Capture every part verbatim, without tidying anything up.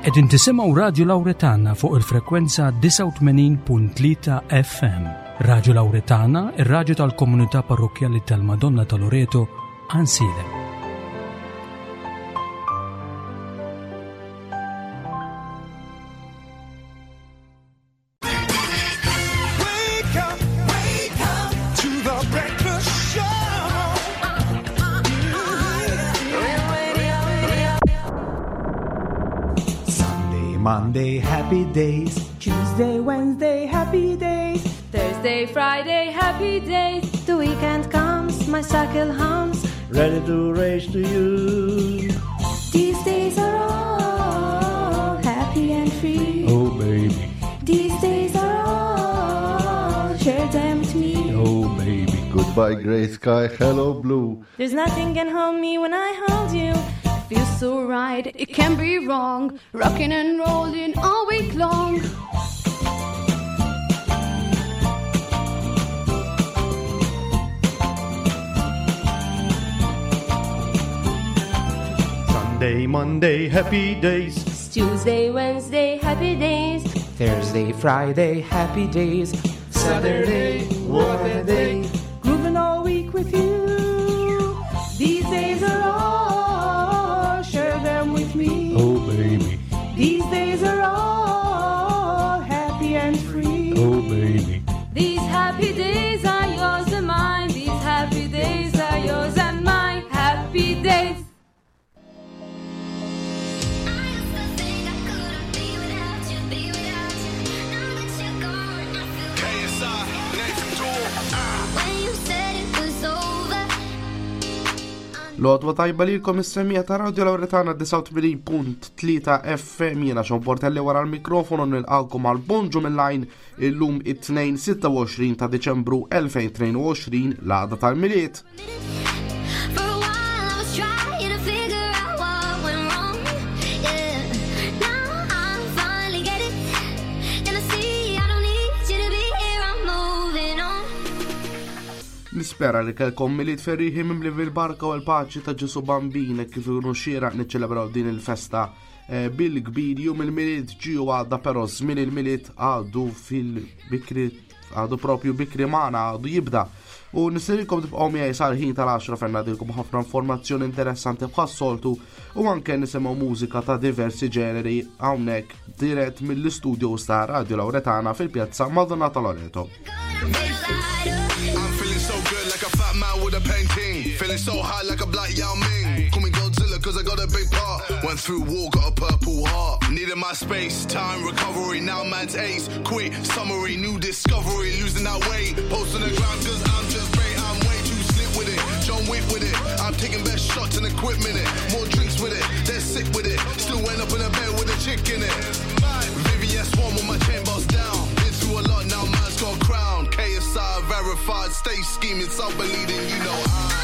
Qegħdin tisimgħu Radio Lawretana fuq il-frekwenza tisa' u tmenin punt tlieta F M. Radio Lawretana, ir-radju tal-Komunità Parrokjali tal-Madonna ta' Loreto, Ansilem. Monday, happy days. Tuesday, Wednesday, happy days. Thursday, Friday, happy days. The weekend comes, my cycle hums, Ready to race to you. These days are all happy and free. Oh, baby. These days are all, share them with me. Oh, baby. Goodbye, grey sky. Hello, blue. There's nothing can hold me when I hold you. Feels so right, it can be wrong. Rocking and rolling all week long. Sunday, Monday, happy days. Tuesday, Wednesday, happy days. Thursday, Friday, happy days. Saturday, what a day. Grooving all week with you. These days are all, share them with me. Oh, baby. These days are all happy and free. Oh, baby. These happy days are yours and mine. These happy days are yours and mine. Happy days. L-għodwa tajba lilkom is-semmija ta' Radio Lawretana tisa' u tmenin punt tlieta F M. Jiena Xon Portelli wara l-mikrofonu nilqalkom għal Bonġu Mill-Lajn illum it-tnejn sitta u għoxrin ta' Deċembru elfejn u tnejn u għoxrin l-għada tal-miliet. Nispera li kelkom miliet ferriħi mimli fil-barka u l-paċi ta' Ġesu Bambina kif ikunu xieraq niċċelebraw din il-festa bil-kbir. Jum il-miliet ġiju għadda, però żmien il-miliet għadu fil-bikri, għadu propju bikri magħna, għadu jibda. U nistirilkom tibqgħu miegħi sal-ħin tal-għaxra fejn ngħidilkom ħafna informazzjoni interessanti bħas-soltu u anke nisimgħu mużika ta' diversi ġeneri hawnhekk dirett mill-istudios ta' Radio Lawretana fil-Pjazza Madonna ta' Loreto. So good like a fat man with a painting. Feeling so high like a black Yao Ming. Call me Godzilla cause I got a big part. Went through war, got a purple heart. Needed my space, time, recovery. Now man's ace, quick, summary. New discovery, losing that weight. Post on the ground cause I'm just great. I'm way too slick with it, John Wick with it. I'm taking best shots and equipment it. More drinks with it, they're sick with it. Still end up in a bed with a chick in it. Vivian Swan with my chain boss down. Been through a lot, now man's got a crown. K S I verified, stay scheming, so believing, you know I.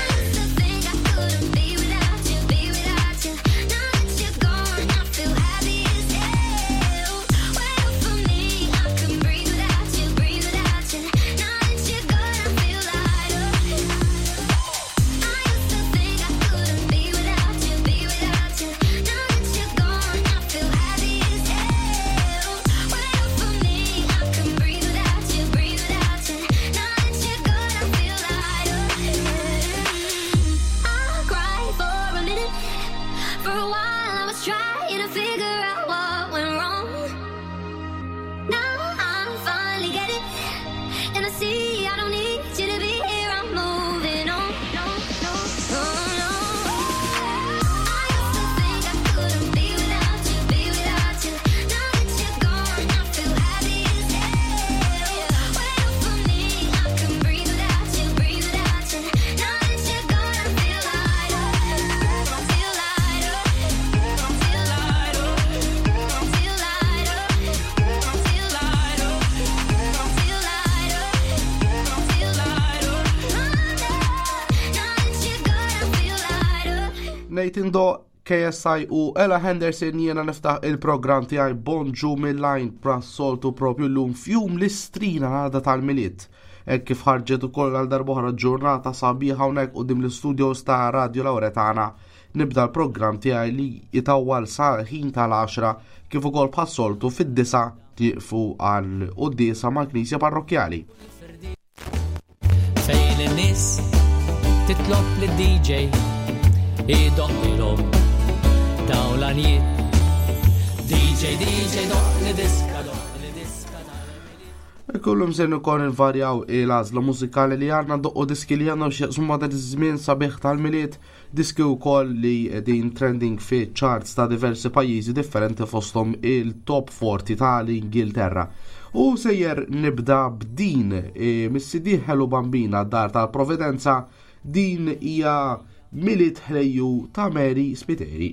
Nathan Do, K S I u Ella Henderson. Jiena niftaħ il-programm tiegħi Bonġu Mill-Lajn pra soltu propju llum fjum l-istrina għada tal-miliet. e kif ħarġet ukoll għal darba oħra ġurnata sabiħa hawnhekk quddiem l-istudios ta' Radio Lauretana. Nibda l-programm tiegħi li jitawwal sa ħin tal-għaxra kif ukoll bħas-soltu fid-disa tieqfu għal quddiesa mal-Knisja Parrokjali. Fejn in-nies titlob lid-D J idoqilhom dawlanijiet. D J, D J, doq li diska, doq li diska. Kullum se ukoll invarjaw il-għażla mużikali li għandna doqqu diski li għandna x'jaqsmu ma' dan iż-żmien sabiħ tal-miliet, diski wkoll li din trending fi charts ta' diversi pajjiżi differenti fosthom il-top forty tal-Ingilterra. U sejjer nibda b'din e, mis-C D Hello Bambina d-dar tal-Providenza, din hija Miliet ħlejju ta' Mary Spiteri.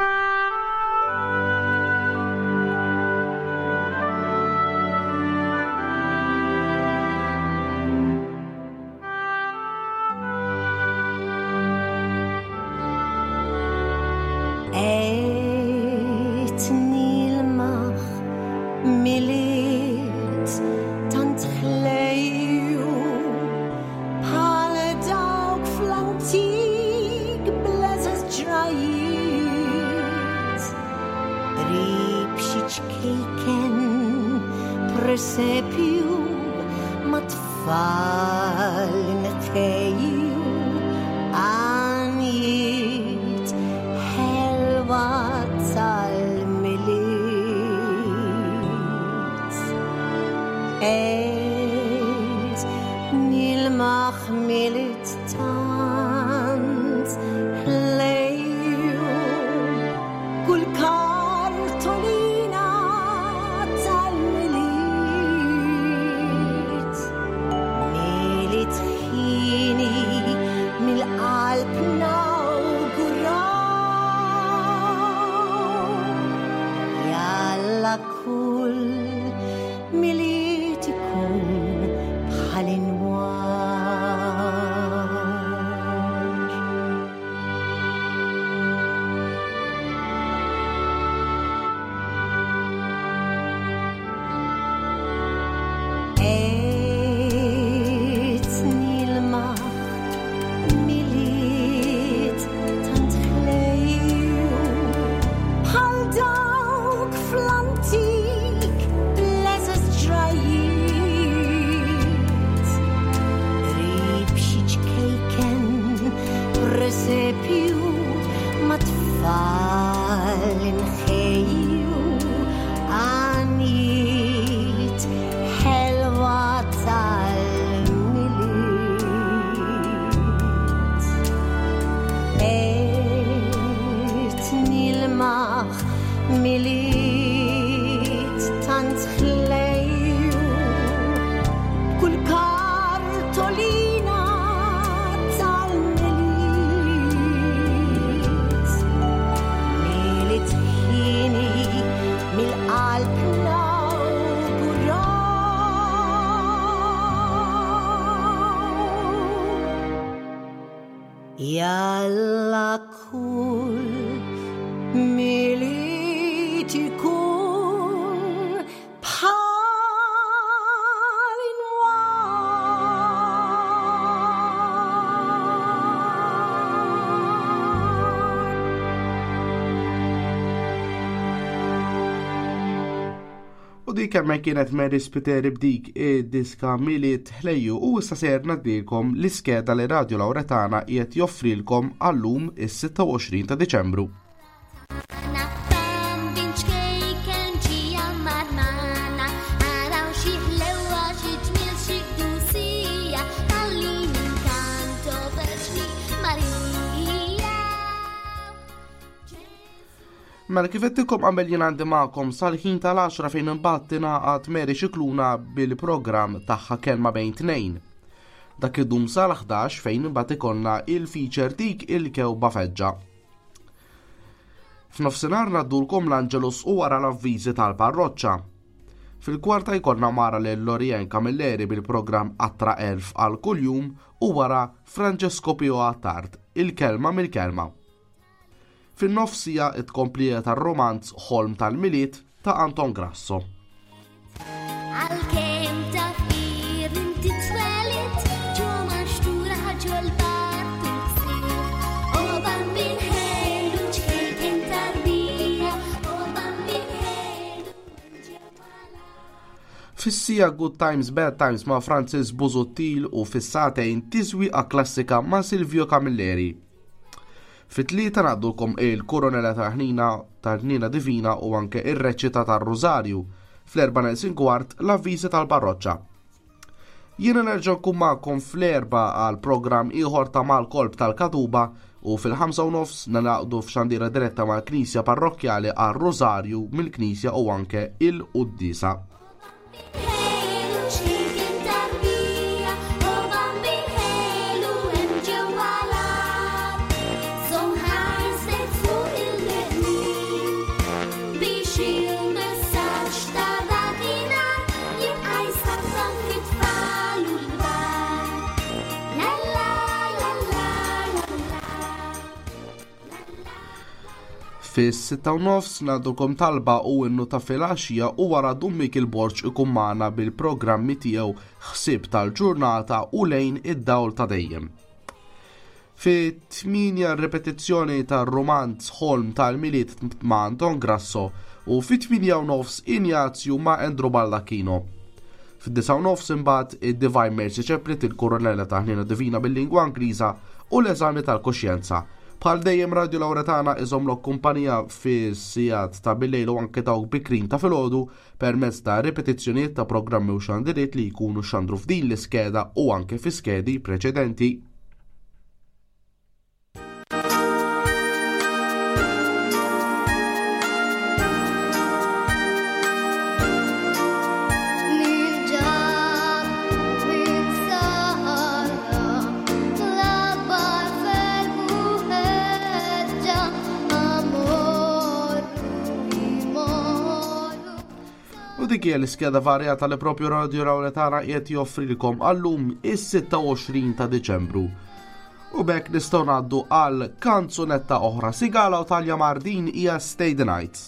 Yalla kull miliet ikun bħalin U dik kemm kienet Mary Spiteri b'dik id-diska Miliet ħlejju u issa ser ngħaddilkom l-iskeda li Radio Lauretana qiegħed joffrilkom għallum is-sitta u għoxrin ta' Diċembru. Mela kif qedtilkom qabel jien għandi magħkom sal-ħin tal-għaxra fejn imbagħad tingħaqad Mary Scicluna bil-programm tagħha Kelma bejn tnejn. Dak idum sal-ħdax fejn imbagħad ikollna il-feature dik il-kewba feġġa. F'nofsinhar ngħaddulkom l-Angelus u wara l-avviżi tal-parroċċa. Fil-kwarta jkollna mara lil Lorien Camilleri bil-programm Attra Elf għal kuljum u wara Francesco Pio għat-tard, il-kelma mill-kelma. Fin-nofsija tkomplija tar-romanz Ħolm tal-Miliet ta' Anton Grasso. Għalkemm tafkir inti tweled Fissija Good Times Bad Times ma' Francis Buzuttil u fissatejn Tizwiqa klassika ma' Silvio Camilleri. Fit-tlieta ngħaddulkom il-Koronella ta' ħnina ta' ħnina divina u anke ir-reċita tar-Rożarju. Fl-erba' Nelsin Kwart l-avviżi tal-parroċċa. Jiena nerġa' nkun magħkom fl-erba' għal programm ieħor ta' mal-kolb tal-Kaduba u fil-ħamsa u nofs nalaqdu f'xandira diretta mal-Knisja Parrokkjali għar-Rożarju mill-Knisja u anke il-Qudiesa. Fis-sitta u nofs ngħaddulkom talba u innu ta' filgħaxija u wara Dummik il-Borġ ikun magħna bil-programmi tiegħu ħsieb tal-ġurnata u lejn id-dawl ta' dejjem. Fit-tminja repetizzjoni tar-romanz Ħolm tal-Miliet ma' Anton Grasso u fit-tminja u nofs Injazju ma' Endro Baldacchino. Fid-disa u nofs imbagħad id-Divine Mercy Chaplet il-Koronella ta' ħnina divina bil-lingwa Ingliża u l-eżami tal-koxjenza. Bħal dejjem Radio Lauretana iżomlok kumpanija fis-sigħat ta' bil-lejl u anke dawk bikrin ta' filgħodu permezz ta' repetizzjonijiet ta' programmi u xandiriet li jkunu xandru f'din l-iskeda u anke fi skedi preċedenti. U dik hija l-iskeda varjata li propju Radio Lauretana qiegħed joffrilkom għallum is-sitta u għoxrin ta' Diċembru. U bekk nistgħu ngħaddu għal kanzunetta oħra Sigala u Talja Mardin hija Stay the Night.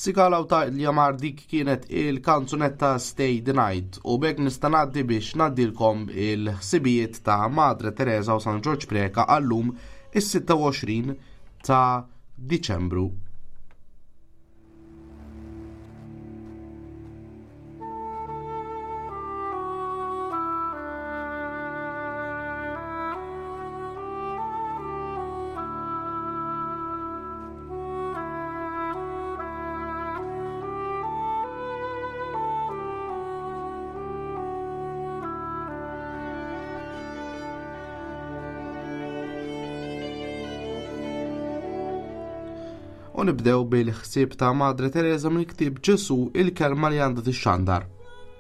Sigala u Tajlja mar dik kienet il-kanzunetta Stay the Night u bekk nista' ngħaddi biex ngħaddilkom il-ħsibijiet ta' Madre Teresa u San George Preka għallum is-sitta u għoxrin ta' Diċembru. U nibdew bil-ħsieb ta' Madre Teresa minn ktieb Ġesu il-kelma li għandha tixxandar.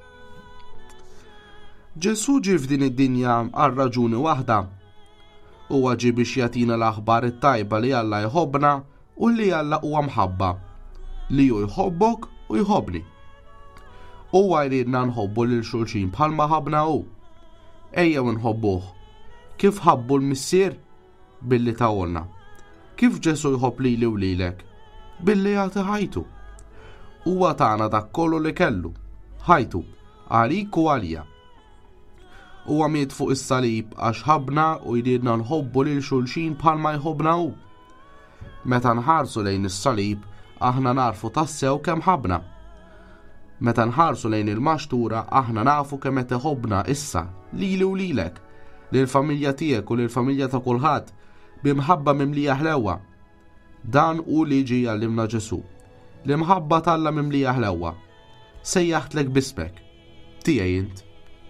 Ġesu ġie f'din id-dinja għal raġuni waħda. Huwa ġie biex jagħtina l-aħbar it-tajba li Alla jħobbna u li Alla huwa mħabba, li hu jħobbok u jħobbni. Huwa jridna nħobbu lil xulxin bħalma ħabna hu. Ejjew nħobbuh. Kif ħabbu l-missier? Billi tawolna. Kif Ġesu jħobb lili u lilek? Billi jagħti ħajtu. Huwa tagħna dak kollu li kellu, ħajtu, għalik u għalija. Huwa miet fuq is-salib għax ħabna u jridna nħobbu lil xulxin bħalma jħobbna hu. Meta nħarsu lejn is-salib, aħna narfu tassew kemm ħabna. Meta nħarsu lejn il-maxtura, aħna nafu kemm qed iħobbna issa, lili u lilek, lill-familja tiegħek u lill-familja ta' kulħadd, bimħabba mimlija ħlewwa. Dan hu li ġie jgħallimna Ġesu. L-imħabba talla mimlija ħlewwa. Sejjaħtlek bismek. Tiegħi int.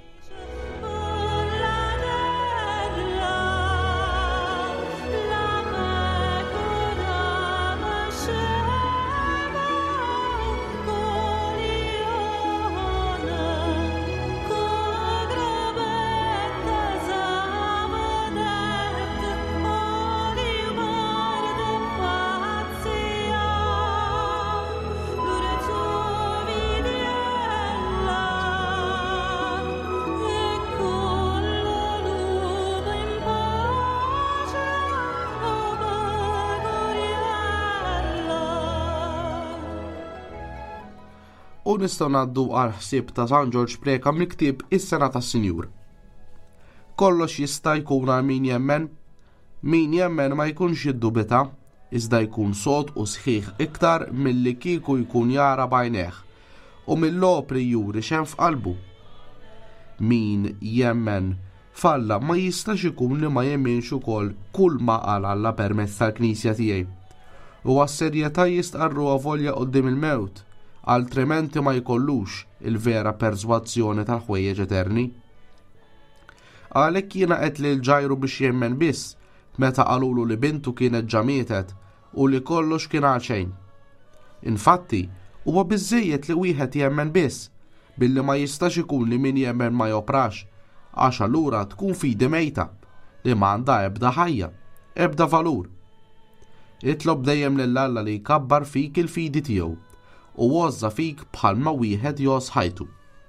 U nistgħu ngħaddu għal ħsieb ta' San George Preka miktib is-sena tas-Sinjur. Kollox jista' jkun għal min jemmen, min jemmen ma jkunx jiddubita, iżda jkun sod u sħiħ iktar milli kieku jkun jara b'għajnejh u mill-opri juri xemm f'qalbu. Min jemmen falla ma jistax ikun li ma jemminx ukoll kull ma qal Alla permezz tal-Knisja tiegħi. U għas-serjetà jistqarruha volja quddiem il-mewt, altrimenti ma jkollux il-vera perswazzjoni tal-ħwejjeġ eterni. Għalhekk jiena qed lil Ġajru biex jemmen biss meta qalulu li bintu kienet ġa mietet u li kollox kien għal xejn. Infatti, huwa biżżejjed li wieħed jemmen biss billi ma jistax ikun li min jemmen ma joprax, għax allura tkun fidi mejta li m'għandha ebda ħajja, ebda valur. Itlob dejjem lil Alla li jkabbar fik il-fidi tiegħu u wozza fik bħalma wieħed jos ħajtu.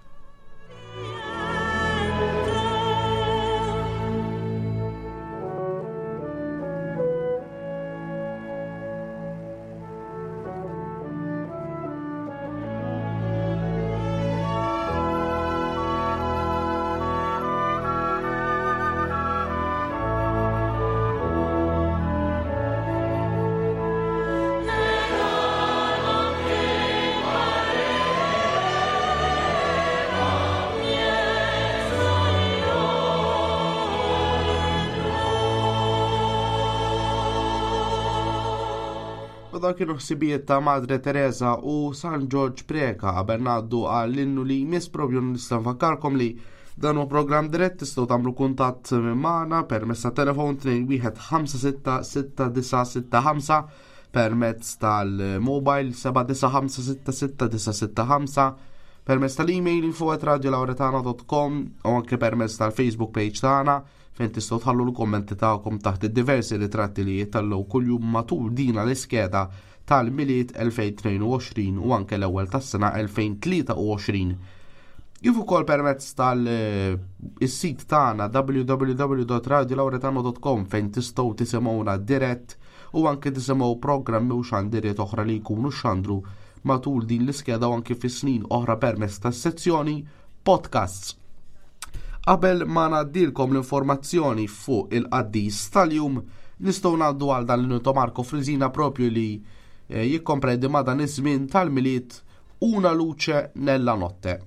Dak kienu ħsibijiet ta' Madre Teresa u San George Preka qabel ngħaddu għal innu li jmiss propju nista' nfakkarkom li dan huwa programm dirett tistgħu tagħmlu kuntatt magħna permezz ta' telefon tnejn wieħed ħamsa sitta sitta disa sitta ħamsa, permezz tal-mobile seba' disa' ħamsa sitta sitta disa' sitta ħamsa, permezz tal-email info at radio lauretana dot com u anke permezz tal-Facebook page tagħna fejn tistgħu tħallu l-kummenti tagħkom taħt id-diversi ritratti li jittallew kuljum matul dina l-iskeda tal-miliet elfejn tnejn u għoxrin u anke l-ewwel tas-sena elfejn tlieta u għoxrin. Kif ukoll permezz tal-is-sit tagħna w w w dot radio lauretano dot com fejn tistgħu tisimgħuna dirett u anke tisimgħu programmi u xandiriet oħra li jkunu xandru matul din l-iskeda u anke fi snin oħra permezz tas-sezzjoni podcasts. Qabel ma ngħaddilkom l-informazzjoni fuq il-qaddis tal-jum, nistgħu ngħaddu għal dan l-Nito Marco Frizina propju li jikkomprendi ma dan iż-żmien tal-miliet Una luce nella notte.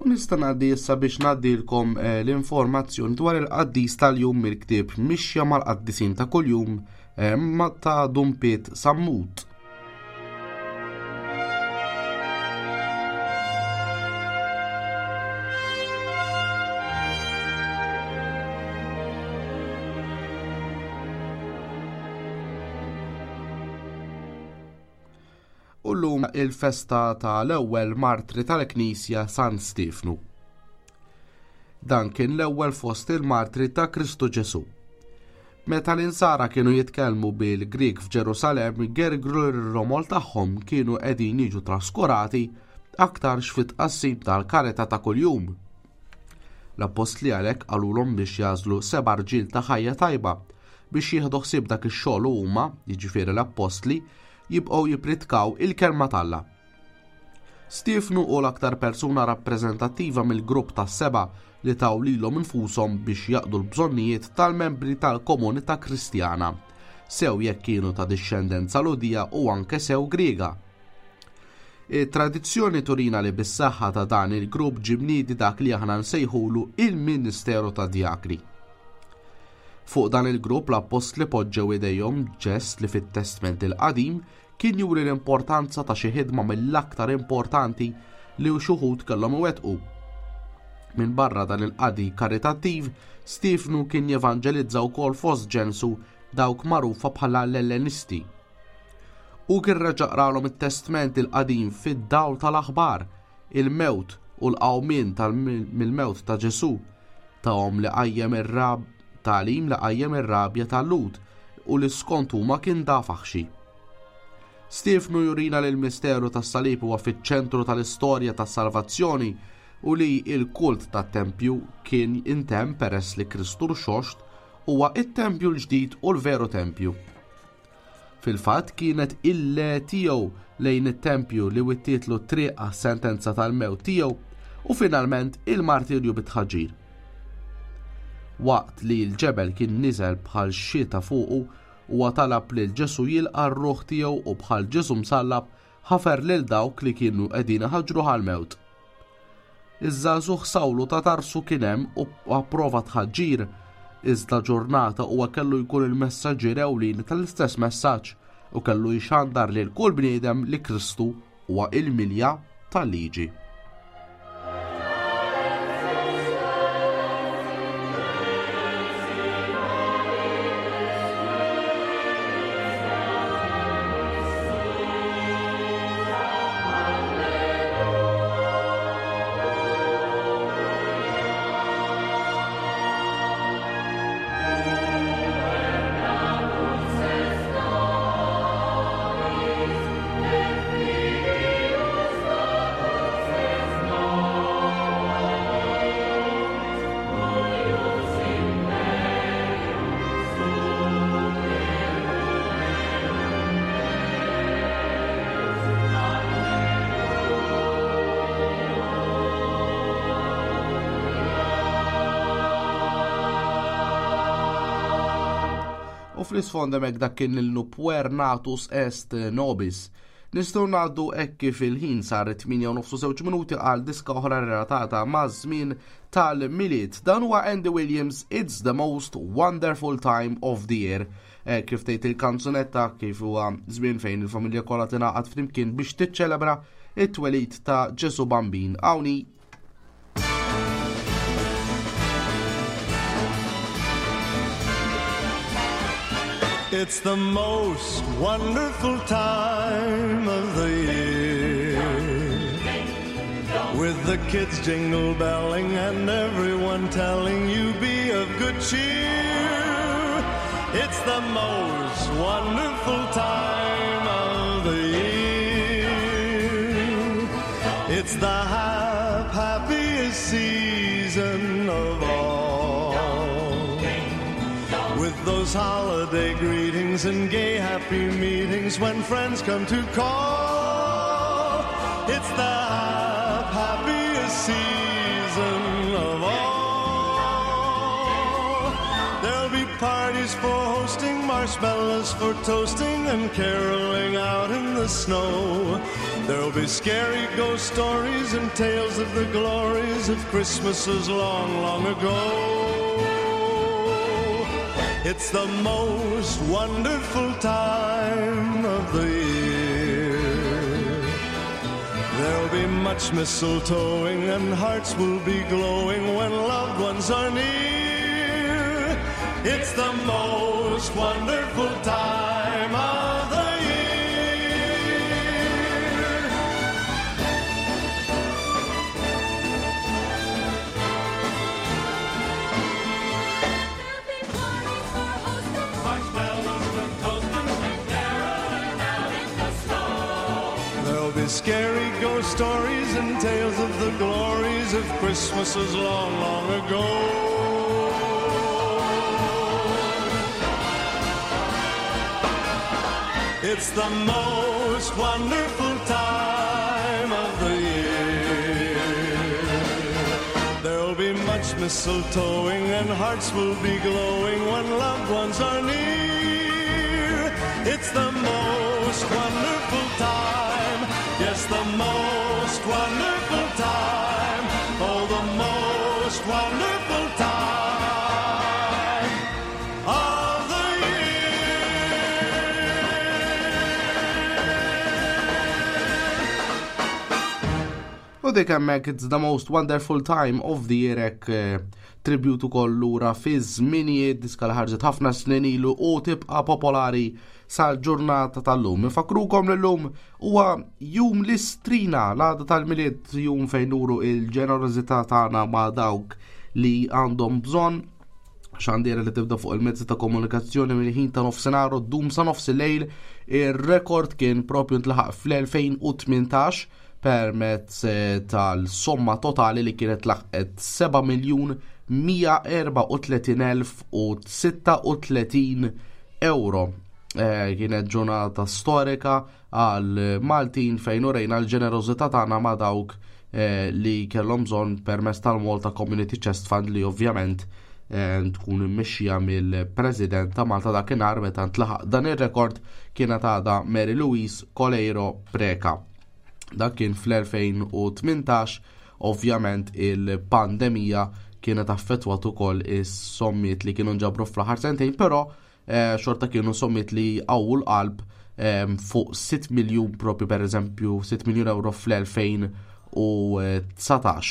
U nista' ngħaddi issa biex ngħaddilkom eh, l-informazzjoni dwar il-qaddis tal-jum mill-ktieb mixja mal-qaddisin ta' kuljum eh, ma ta' Dumpiet Sammut. U llum il-festa tal-ewwel martri tal-Knisja San Stefnu. Dan kien l-ewwel fost il-martri ta' Kristu Ġesu. Meta l-insara kienu jitkellmu bil-Grik f'Ġerusalem, gergru r-romol tagħhom kienu qegħdin jiġu traskurati aktar x'fit qassim tal-kareta ta' kuljum. L-apostli għalhekk qalulhom biex jażlu seba' rġiel ta' ħajja tajba biex jieħdu ħsieb dak ix-xogħol huma, jiġifieri l-apostli, jibqgħu jipritkaw il-kelma tal-Alla. Stefnu u l-aktar persuna rappreżentattiva mill-grupp tas-seba' li taw lilhom infushom biex jaqdu l-bżonnijiet tal-membri tal-komunità Kristjana, sew jekk kienu ta' dixxendenza Ludija u anke sew Griega. It-tradizzjoni turina li bis-saħħa ta' dan il-grupp ġibniedi dak li aħna nsejħulu il-Ministeru ta' Djakri. Fuq dan il-grupp l-apostli poġġew idejhom ġest li fit-Testament il-Qadim kien juri l-importanza ta' xi ħidma mill-aktar importanti li xuħud kellhom iwettqu. Minn barra dan il-qadi karitattiv, Stefnu kien jevanġelizza wkoll fost ġensu dawk magħrufa bħala l-Ellenisti. U kien reġaqralhom it-Testament il-Qadim fid-dawl tal-aħbar, il-mewt u l-qawmien mill-mewt ta' Ġesu, tahom li qajjem ir-rab talim li qajjem ir-rabja tal-Lut u li skont huma kien dafaħxi. Stefnu jurina li l-misteru tas-salib huwa fiċ-ċentru tal-istorja tas-salvazzjoni u li l-kult tat-tempju kien intemm peress li Kristu l-xoxt huwa it-tempju l-ġdid u l-veru tempju. Fil-fatt kienet il-le tiegħu lejn it-tempju li wittietlu triqa sentenza tal-mewt tiegħu u finalment il-martirju bit-tħaġġir. Waqt li l-ġebel kien niżel bħal xita fuqu u talab li l-Ġesu jilqa' r-ruħ tiegħu u bħal Ġesu msallab ħafer lil dawk li kienu qegħdin iħaġġru għall-mewt. Iż-żagħżugħ Sawlu ta' Tarsu kien hemm u approva tħaġġir, iżda ġurnata huwa kellu jkun il-messaġġier ewlieni tal-istess messaġġ u kellu jxandar lil kull bniedem li Kristu huwa il-milja tal-liġi. U fl-isfond hemmhekk dak kien il-Puer Natus Est Nobis. Nistgħu ngħaddu hekk kif il-ħin sar tminja u nofsu żewġ minuti għal diska oħra relatata ma' żmien tal-miliet. Dan huwa Andy Williams, It's the Most Wonderful Time of the Year. E, kif tgħid il-kanzunetta kif huwa żmien fejn il-familja kollha tingħaqad flimkien biex tiċċelebra it-twelid ta' Ġesu Bambin. Hawnhi It's the most wonderful time of the year, with the kids jingle belling and everyone telling you be of good cheer. It's the most wonderful time of the year. It's the hap happiest season of all, with those holiday greetings and gay happy meetings when friends come to call. It's the happiest season of all. There'll be parties parties for hosting, marshmallows for toasting, and caroling out in the snow. There'll be scary ghost stories and tales of the glories of Christmases long, long ago. It's the most wonderful time of the year. There'll be much mistletoeing and hearts will be glowing when loved ones are near. It's the most wonderful time of the scary ghost stories and tales of the glories of Christmases long, long ago. It's the most wonderful time of the year. There'll be much mistletoeing and hearts will be glowing when loved ones are near. It's the most wonderful time. Yes, the most wonderful time, oh, the most wonderful time of the year. U dik hemmhekk it's the most wonderful time of the year hekk eh, tributu kollura fi żminijiet diska li ħarġet ħafna snin ilu u tibqa' popolari sal-ġurnata tal-lum. Nfakrukom li l-lum huwa jum l-istrina, l-għada tal-miliet, jum fejn nuru il-ġenerozità tagħna ma' dawk li għandhom bżonn. Xandiera li tibda fuq il-mezzi ta' komunikazzjoni minn ħin ta' nofsinhar u ddum sa nofs il-lejl. Ir-rekord kien propju ntlaħaq fl-elfejn u tmintax permezz tal-somma totali li kienet laħqet seba' miljun mija erba' u tletin elf u sitta u tletin euro. Eh, kienet ġurnata storika għal Maltin fejn urejna l-ġenerożità tagħna ma' dawk eh, li kellhom bżonn permezz tal-Malta Community Chest Fund li ovvjament eh, tkun immexxija mill-President ta' Malta dakinhar meta ntlaħaq dan ir-rekord kienet għadha Mary Louise Coleiro Preca. Dak kien fl-elfejn u tmintax, ovvjament il-pandemija kienet affettwat ukoll is-sommiet li kienu nġabru fl-aħħar sentejn, però Eh, xorta kienu sommit li għawl qalb eh, fuq sitt miljun propju per eżempju sitt miljun euro fl-elfejn u tsatax.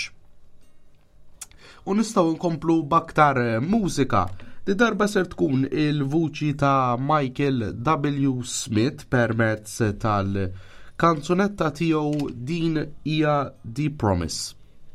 U nistaw nkomplu baktar mużika. Di darba ser tkun il-vuċi ta' Michael W. Smith permezz tal-kanzunetta tiegħu din hija The Promise.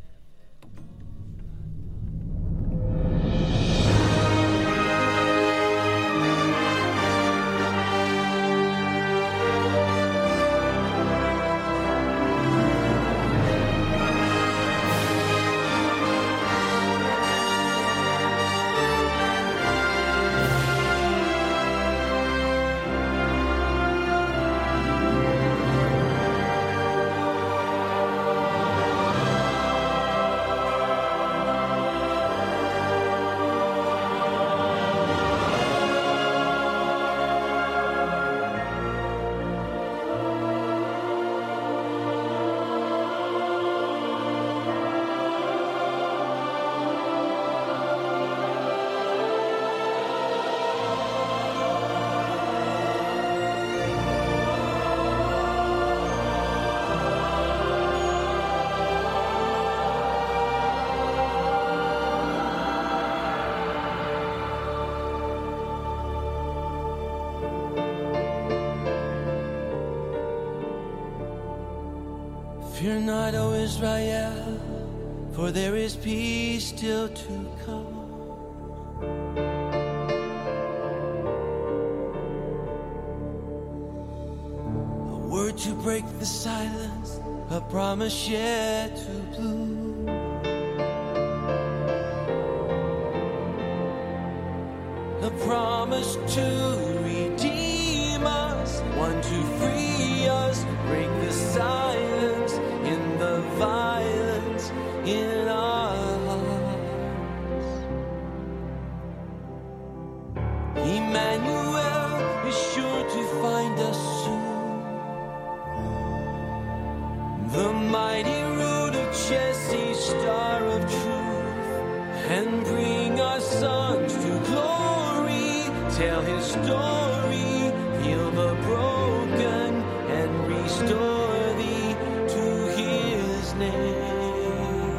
Fear not, O Israel, for there is peace still to come. A word to break the silence, a promise yet to bloom. A promise to redeem us, one to free us, break the silence in the violence in our hearts. He and bring our sons to glory. Tell his story, heal the broken, and restore thee to his name.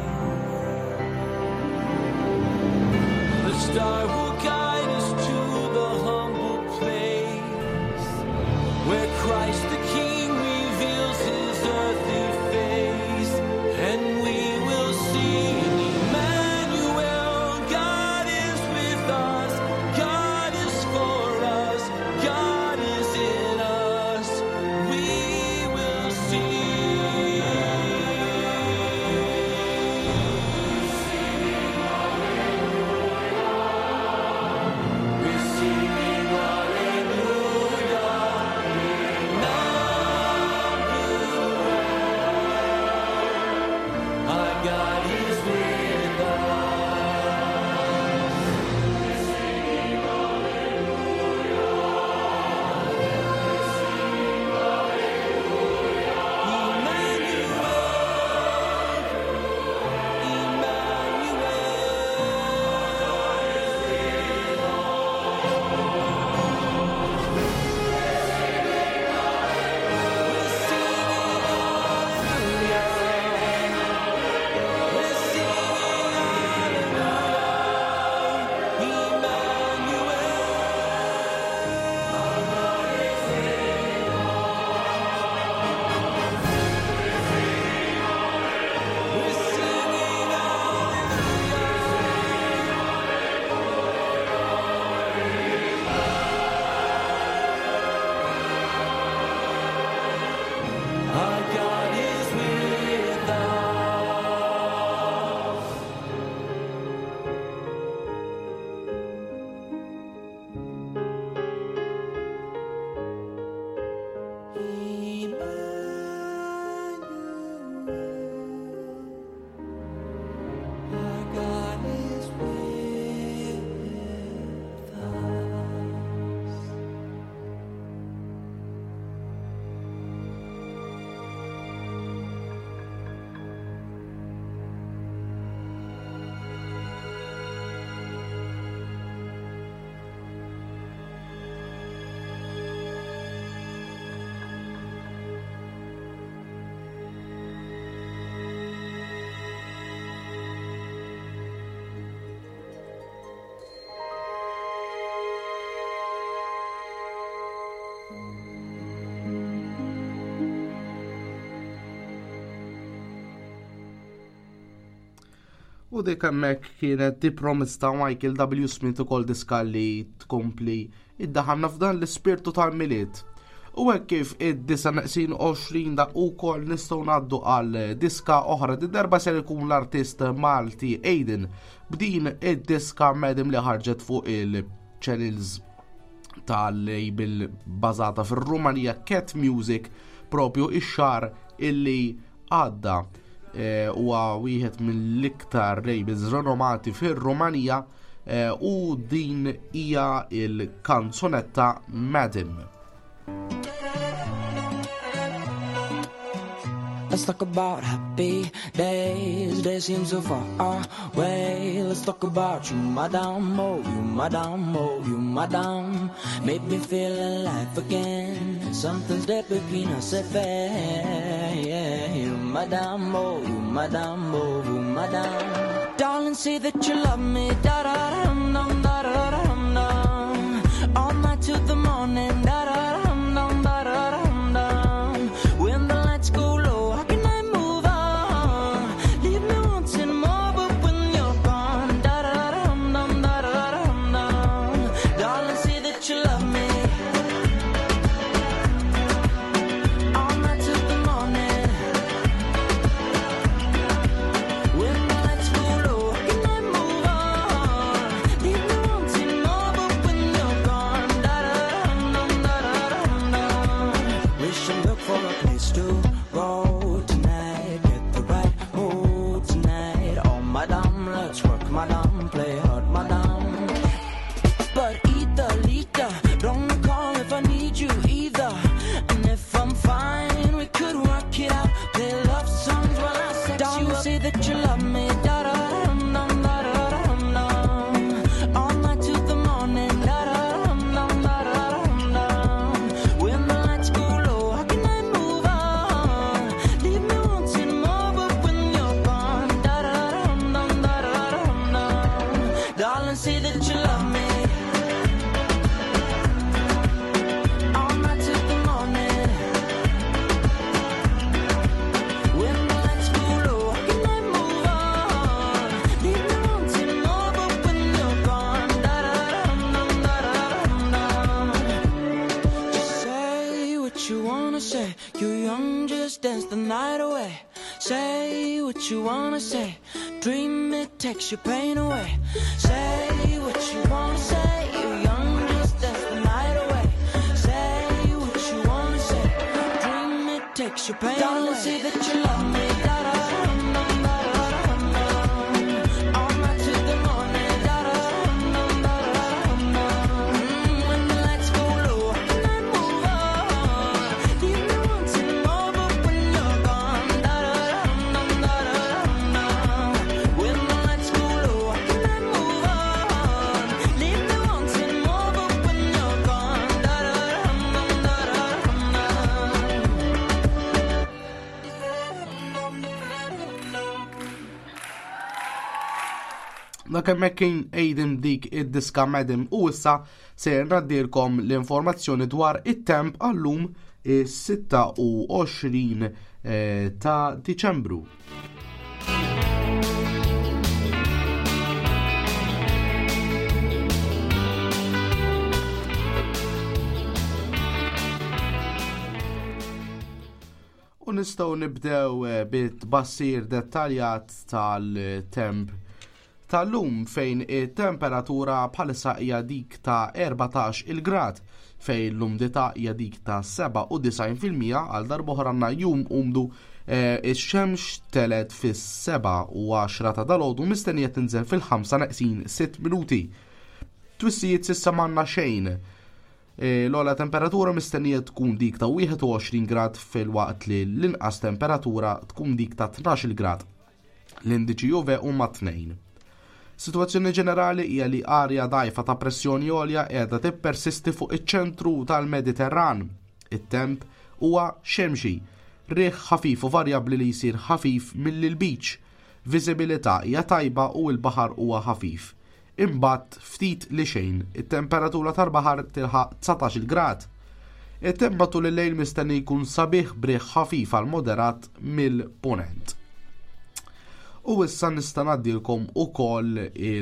The star will guide us to the humble place where Christ the King reveals his earthly face, and we will sing Emmanuel. God is with us, God is for us, God is in us. We will sing. We're singing hallelujah. Our God is with us. We're singing hallelujah. We're singing hallelujah. Our God is with us. Our God is with us. U dik hemmhekk kienet The Promise ta' Michael W. Smith ukoll diska li tkompli iddaħalna f'dan l-ispirtu tal-miliet. U hekk kif id-disa naqsin għoxrin da wkoll nistgħu ngħaddu għal diska oħra, di darba ser ikun l-artist Malti Aiden b'din id-diska medem li ħarġet fuq il-channels tal-label bażata fir-Rumanija Cat Music propju ix-xahar illi għadda. Huwa wieħed mill-iktar labels renomati fir-Rumanija u din hija il-kanzunetta Madam. Let's talk about happy days, they seem so far away. Let's talk about you, madame, oh, you, madame, oh, you, madame. Made me feel alive again. Something's there between us, if yeah, you, madame, oh, you, madame, oh, you, madame. Darling, say that you love me, da-da-dum-dum, da-da-dum-dum. All night till the morning, da-da-dum-dum, da-da-dum-dum. When the lights go low, that you love me, da da dum dum da da dum Dream it takes your pain away. Say what you wanna say. You're young, just dance the night away. Say what you wanna say. Dream it takes your pain Darling, away. Say that you love me. Dak hemmhekk kien Aiden dik id-diska Madam u issa se ngħaddilkom l-informazzjoni dwar it-temp għallum is-sitta u għoxrin ta' Diċembru. U nistgħu nibdew bit-tbassir dettaljat tal-temp tal-lum fejn it-temperatura bħalissa hija dik ta' erbatax il-grad fejn l-umdità hija dik ta' seba' u disgħin fil-mija għal darb'oħra għandna jum umdu ix-xemx telet fis-seba' u għaxra ta' dalgħodu mistennija tinżel fil-ħamsa naqsin sitt minuti. Twissijiet s'issa m'għandna xejn. L-ogħla temperatura mistennija tkun dik ta' wieħed u għoxrin grad fil-waqt li l-inqas temperatura tkun dik ta' tnax-il grad. L-indiċi juve huma tnejn. Situazzjoni ġenerali hija li arja dgħajfa ta' pressjoni għolja qiegħda tippersisti fuq iċ-ċentru tal-Mediterran. It-temp huwa xemxi, riħ ħafif u varjabbli li jsir ħafif mill-beach. Viżibilità hija tajba u l-baħar huwa ħafif. Imbagħad ftit li xejn, it-temperatura tal-baħar tilħaq tsatax-il grad. It-temp matul il-lejl mistenni jkun sabiħ briħ ħafif għal moderat mill-punent. U issa nista' ngħaddilkom ukoll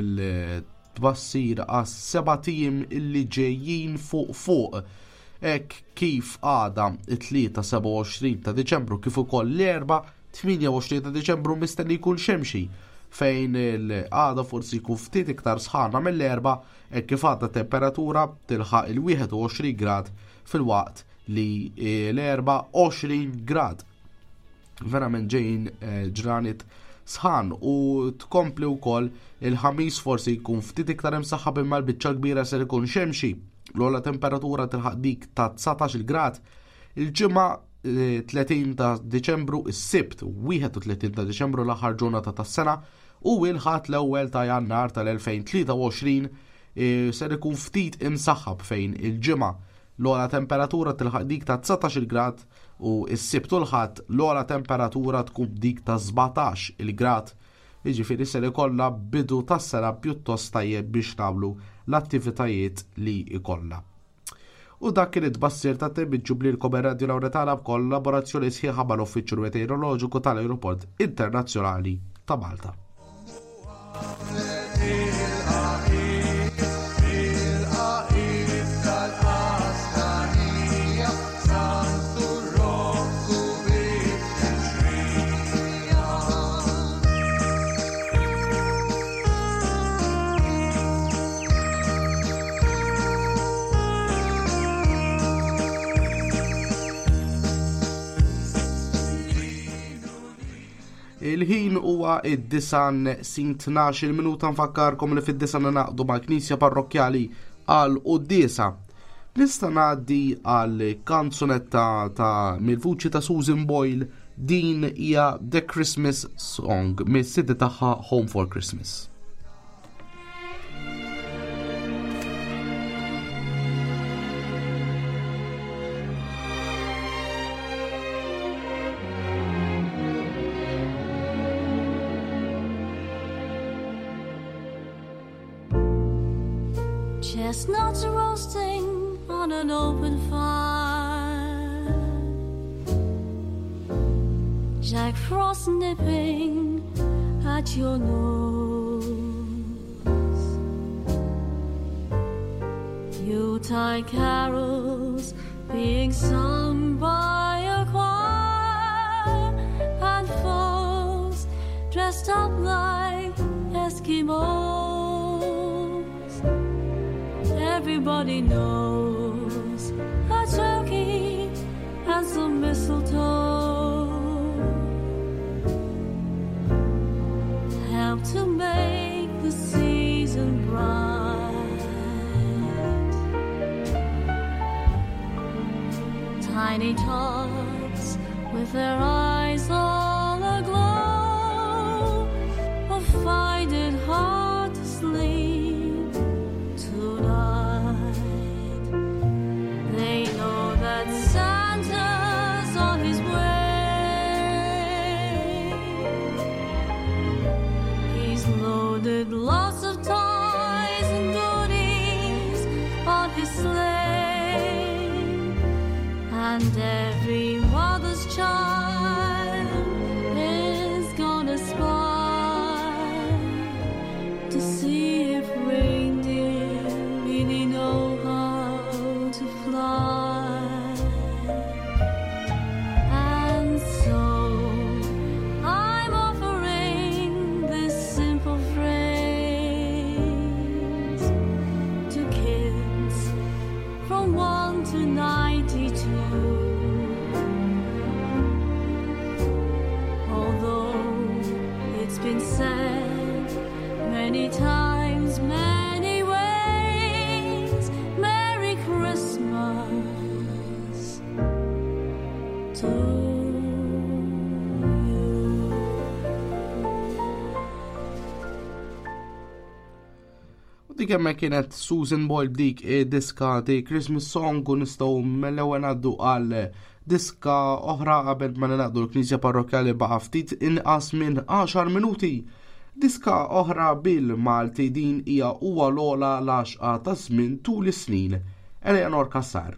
il-tbassir għas seba' tiem illi ġejjin fuq fuq. Hekk kif għada it-tlieta seba' u għoxrin ta' Diċembru kif ukoll l-erba' tminja u għoxrin ta' Diċembru mistenni jkun xemxi fejn il-għada forsi jkun ftit iktar sħana mill-erba' hekk kif għadha temperatura tilħaq il-wieħed u għoxrin grad fil-waqt li l-erba' għoxrin grad. Verament ġejjin ġranet sħan u tkompli wkoll il-ħamis forsi jkun ftit iktar imsaħħab imma l-biċċa kbira se jkun xemxi. L-ogħla temperatura tilħaq dik ta' tsatax-il grad. Il-ġimgħa tletin ta' Diċembru is-Sibt, wieħed u tletin ta' Diċembru l-aħħar ġurnata tas-sena u il-ħadd l-ewwel ta' Jannar tal-elfejn tlieta u għoxrin se jkun ftit imsaħħab fejn il-ġimgħa l-ogħla temperatura tilħaq dik ta' tsatax-il grad u s-Sibt u l-ħadd l-ogħla temperatura tkun dik ta' żbatax il grad. Jiġifieri se ikollha bidu tas-sena pjuttost tajjeb biex nagħmlu l-attivitajiet li ikollha. U dak kien it-tbassir ta' temp ġublilkom ir-Radio Lawretana b'kollaborazzjoni sħiħa mal-Uffiċċju Meteoroloġiku tal-Ajruport Internazzjonali ta' Malta. Il-ħin huwa id-disan sin tnax-il minuta nfakkarkom li fid-disan naqdu ma' Knisja Parrokjali għal qudiesa. Nista' ngħaddi għal kanzunetta ta' mill-vuċi ta' Susan Boyle din hija The Christmas Song mis-siddi tagħha Home for Christmas. Chestnuts roasting on an open fire, Jack Frost nipping at your nose, Yuletide carols being sung by a choir, and folks dressed up like Eskimos. Everybody knows a turkey and some mistletoe help to make the season bright. Tiny tots with their eyes all aglow will find it hard to sleep tonight. They know that Santa's on his way. He's loaded lots of toys and goodies on his sleigh, and every mother's child is gonna spy to see if reindeer really know how to fly. And so I'm offering this simple phrase to kids from one to ninety-two. Although it's been said many times, many ways, Merry Christmas to U dik hemmhekk kienet Susan Boyle b'dik id-diska di Christmas Song u nistgħu mill-ewwel ngħaddu għal diska oħra qabel ma ngħaddu l-Knisja Parrokjali baqa' ftit inqas minn għaxar minuti. Diska oħra bil-Malti din hija huwa l-ogħla l-għaxqa ta' żmien tul is-snin. Eleanor Kassar.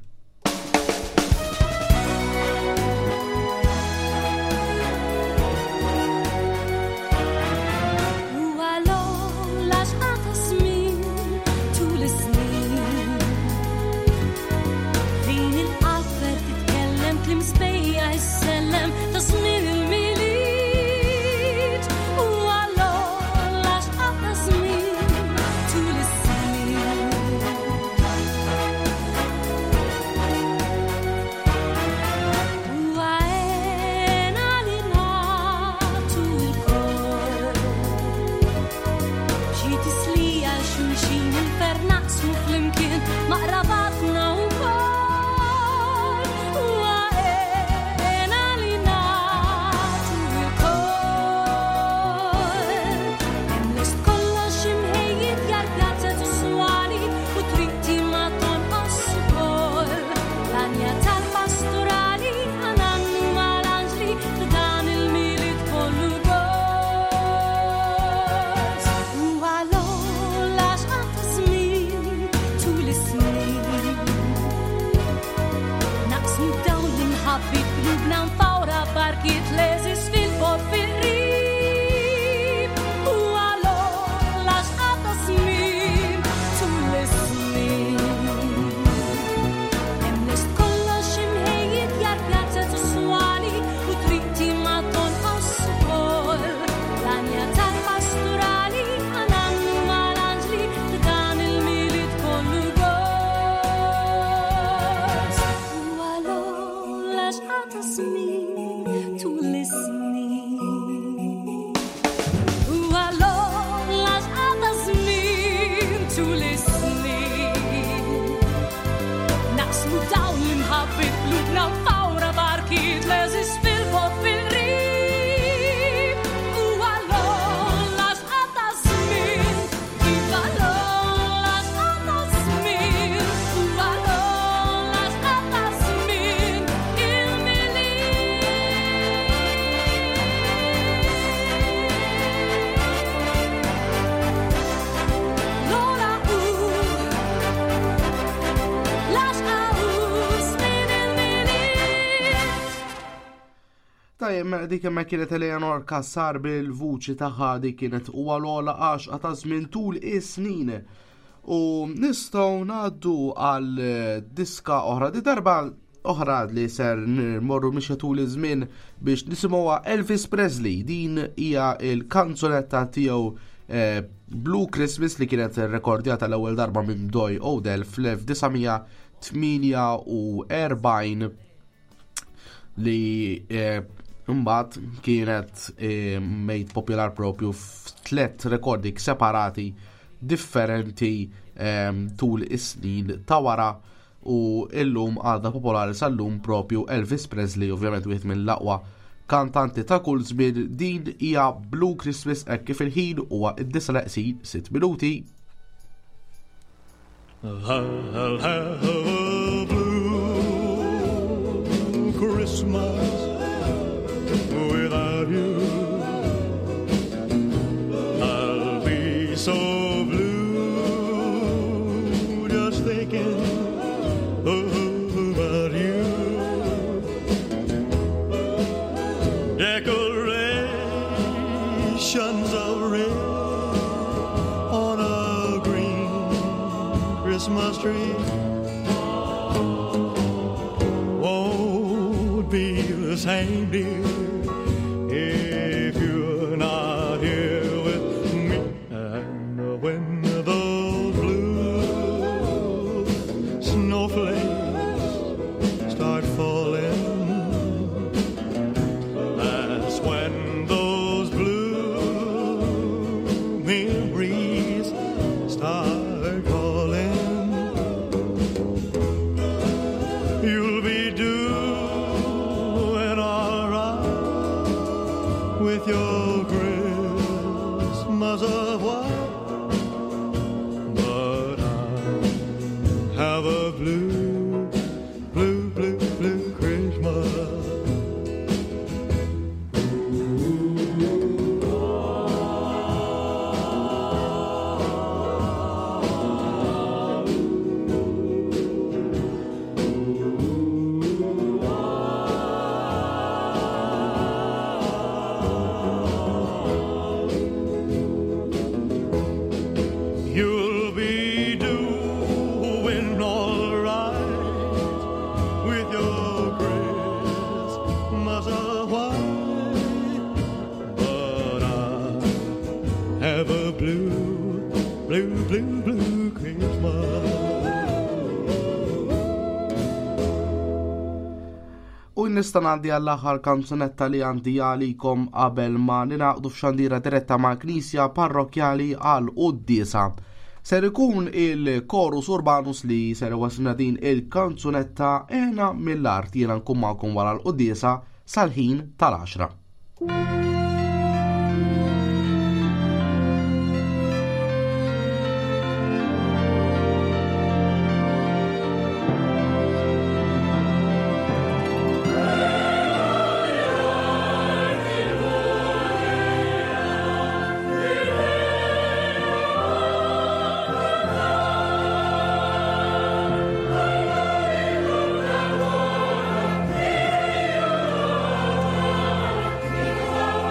Dik ma kienet Eleanor Kassar bil-vuċi tagħha dik kienet huwa l-ogħla għaxqa ta' żmien tul is-snin. U nistgħu ngħaddu għal diska oħra di darba oħra li ser nmorru miex tul iż-żmien biex nisimgħuha Elvis Presley. Din hija l-kanzunetta tiegħu eh, Blue Christmas li kienet rekordjata l-ewwel darba minn Doy Odell fl-elf tisa' tminja u erbgħin li eh, imbagħad kienet eh, made popular propju f'tliet rekordik separati differenti eh, tul is-snin ta' wara u illum għadha popolari sal-lum propju Elvis Presley, ovvjament wieħed mill-aqwa kantanti ta' kull żmien. Din hija Blue Christmas hekk kif il-ħin huwa id-disa' naqsin sitt minuti. I'll have a blue Christmas without you. I'll be so blue just thinking about you. Decorations of red on a green Christmas tree won't be the same, dear, if you're not here with me. And when those blue snowflakes start falling, that's when those blue memories start calling. You'll be doing all right with your Christmas of white, but I have a blue, blue, blue, blue Christmas. You'll be doing all right with your Christmas of white, but I have a blue, blue, blue, blue Christmas. U nista' ngħaddi għall-aħħar kanzunetta li għandi għalikom qabel ma ninaqdu f'xandira diretta ma' Knisja Parrokjali għal Qudiesa. Ser ikun il-Korus Urbanus li ser waslna din il-kanzunetta ena mill-art jiena nkun magħkom wara l-Qudiesa sal-ħin tal-għaxra. Thank you.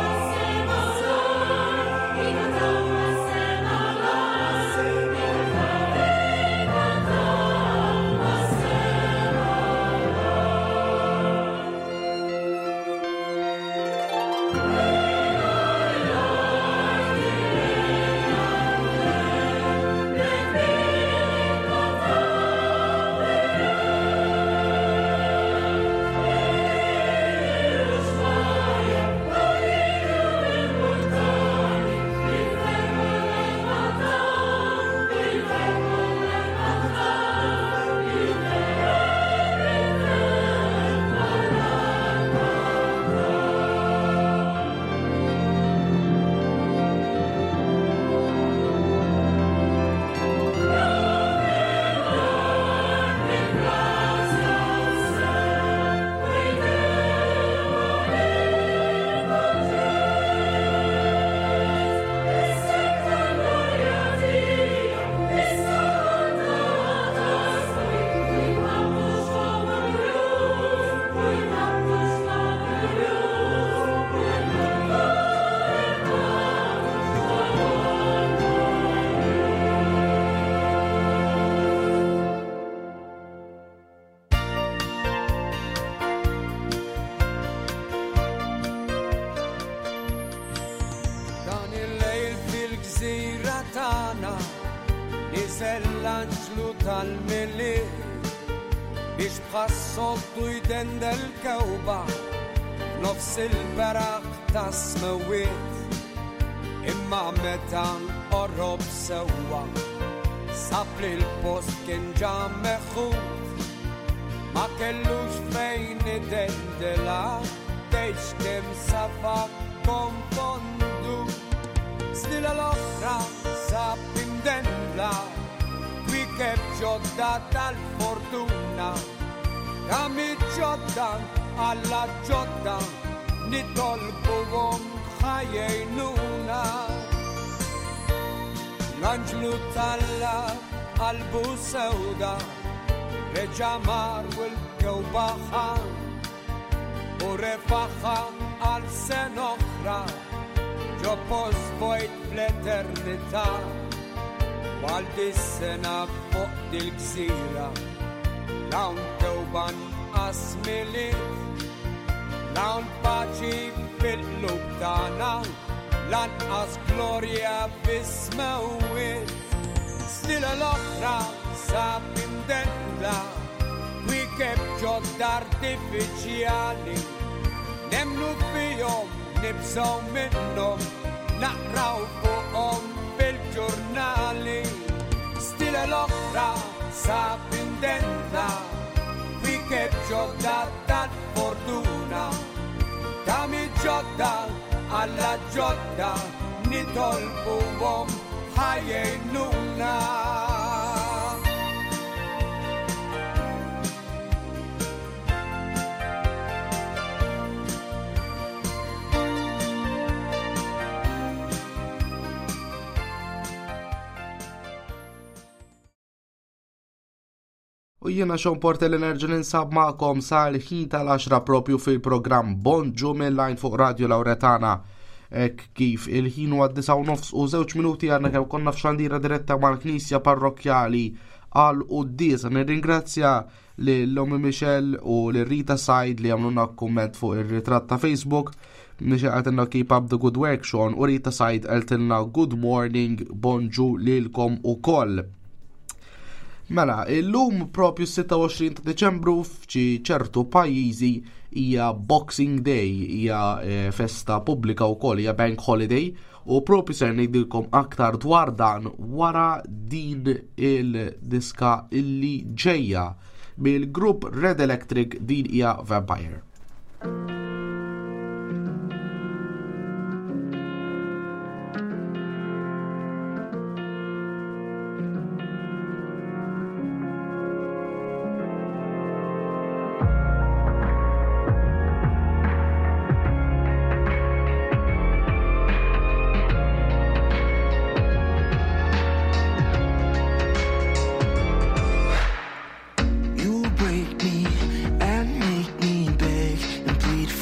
l-anġlu tal-mili biex bħassoltu jdendel kewba nofs il-beraħ ta' smewiet imma meta nqorrob sewwa sab li l-post kien ġa meħud ma kellux fejn idendela tgħix kemm safa konfondu stila l-oħra sab indendla wikeb ġodda tal-fortuna kami ġodda alla ġodda nitolbuhom ħajjejnuna l-anġlu talla qalbu sewda reġa' mar u l-kewba ħan u refaħħa għal sen oħra ġo post vojt fl-eternità għal dis-sena fuq dil-gżira lawn kewban asmilit lawn paċi fil-qlub tagħna lanqas glorja fis-smewwiet stila l-oħra sab indendla wikeb ġodda artifiċjali nemnu fihom nibżgħu minnhom naqraw fuqhom fil-ġurnali stila l-oħra sab indendla wikeb ġodda tal-fortuna tami ġodda alla ġodda nitolbuhom ħajjejnuna U jiena Sean Porter nerġa' ninsab magħkom sal-ħin tal-għaxra propju fil-programm Bonġu mill-lajn fuq Radio Lauretana. Ek kif il-ħin huwa d-disa' u nofs u żewġ minuti għandna kemm konna f'xandira diretta mal-Knisja Parrokjali għal Qudies. Nirringrazzja lil-Ommi Michelle u lil-Rita Said li għamluna kumment fuq ir-ritratt ta' Facebook. Michelle għaltilna keep up the good work Sean u Rita Said għaltilna good morning bonġu lilkom ukoll. Mela, illum propju sitta u għoxrin ta' Deċembru f'ċi ċertu pajjiżi hija Boxing Day, hija e, festa pubblika wkoll, hija bank holiday u propju ser ngħidilkom aktar dwar dan wara din il-diska illi ġejja bil-grupp Red Electric din hija Vampire. You break me and make me beg and plead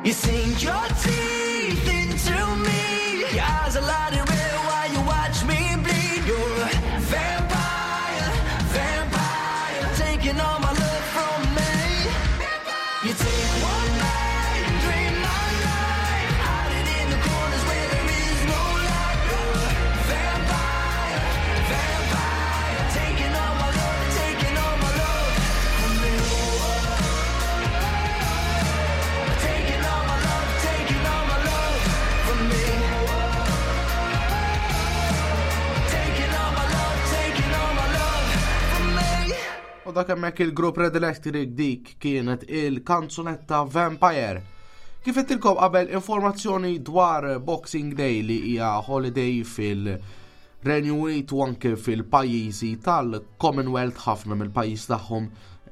You sink your teeth into me. Your eyes are lighting red while you watch me bleed. You're a vampire, vampire, taking all my love from me. You take one night and drain my life, hiding in the corners where there is no light. You're a vampire, vampire, taking all my love, taking all my love from me. Taking all my love, taking all my love from me. Taking all my love, taking all my love from me. U dak hemmhekk il-grupp Red Electric dik kienet il-kanzunetta Vampire. Kif qedtilkom qabel informazzjoni dwar Boxing Day li hija holiday fil-Renju Unit u anke fil-pajjiżi tal-Commonwealth ħafna mill-pajjiż tagħhom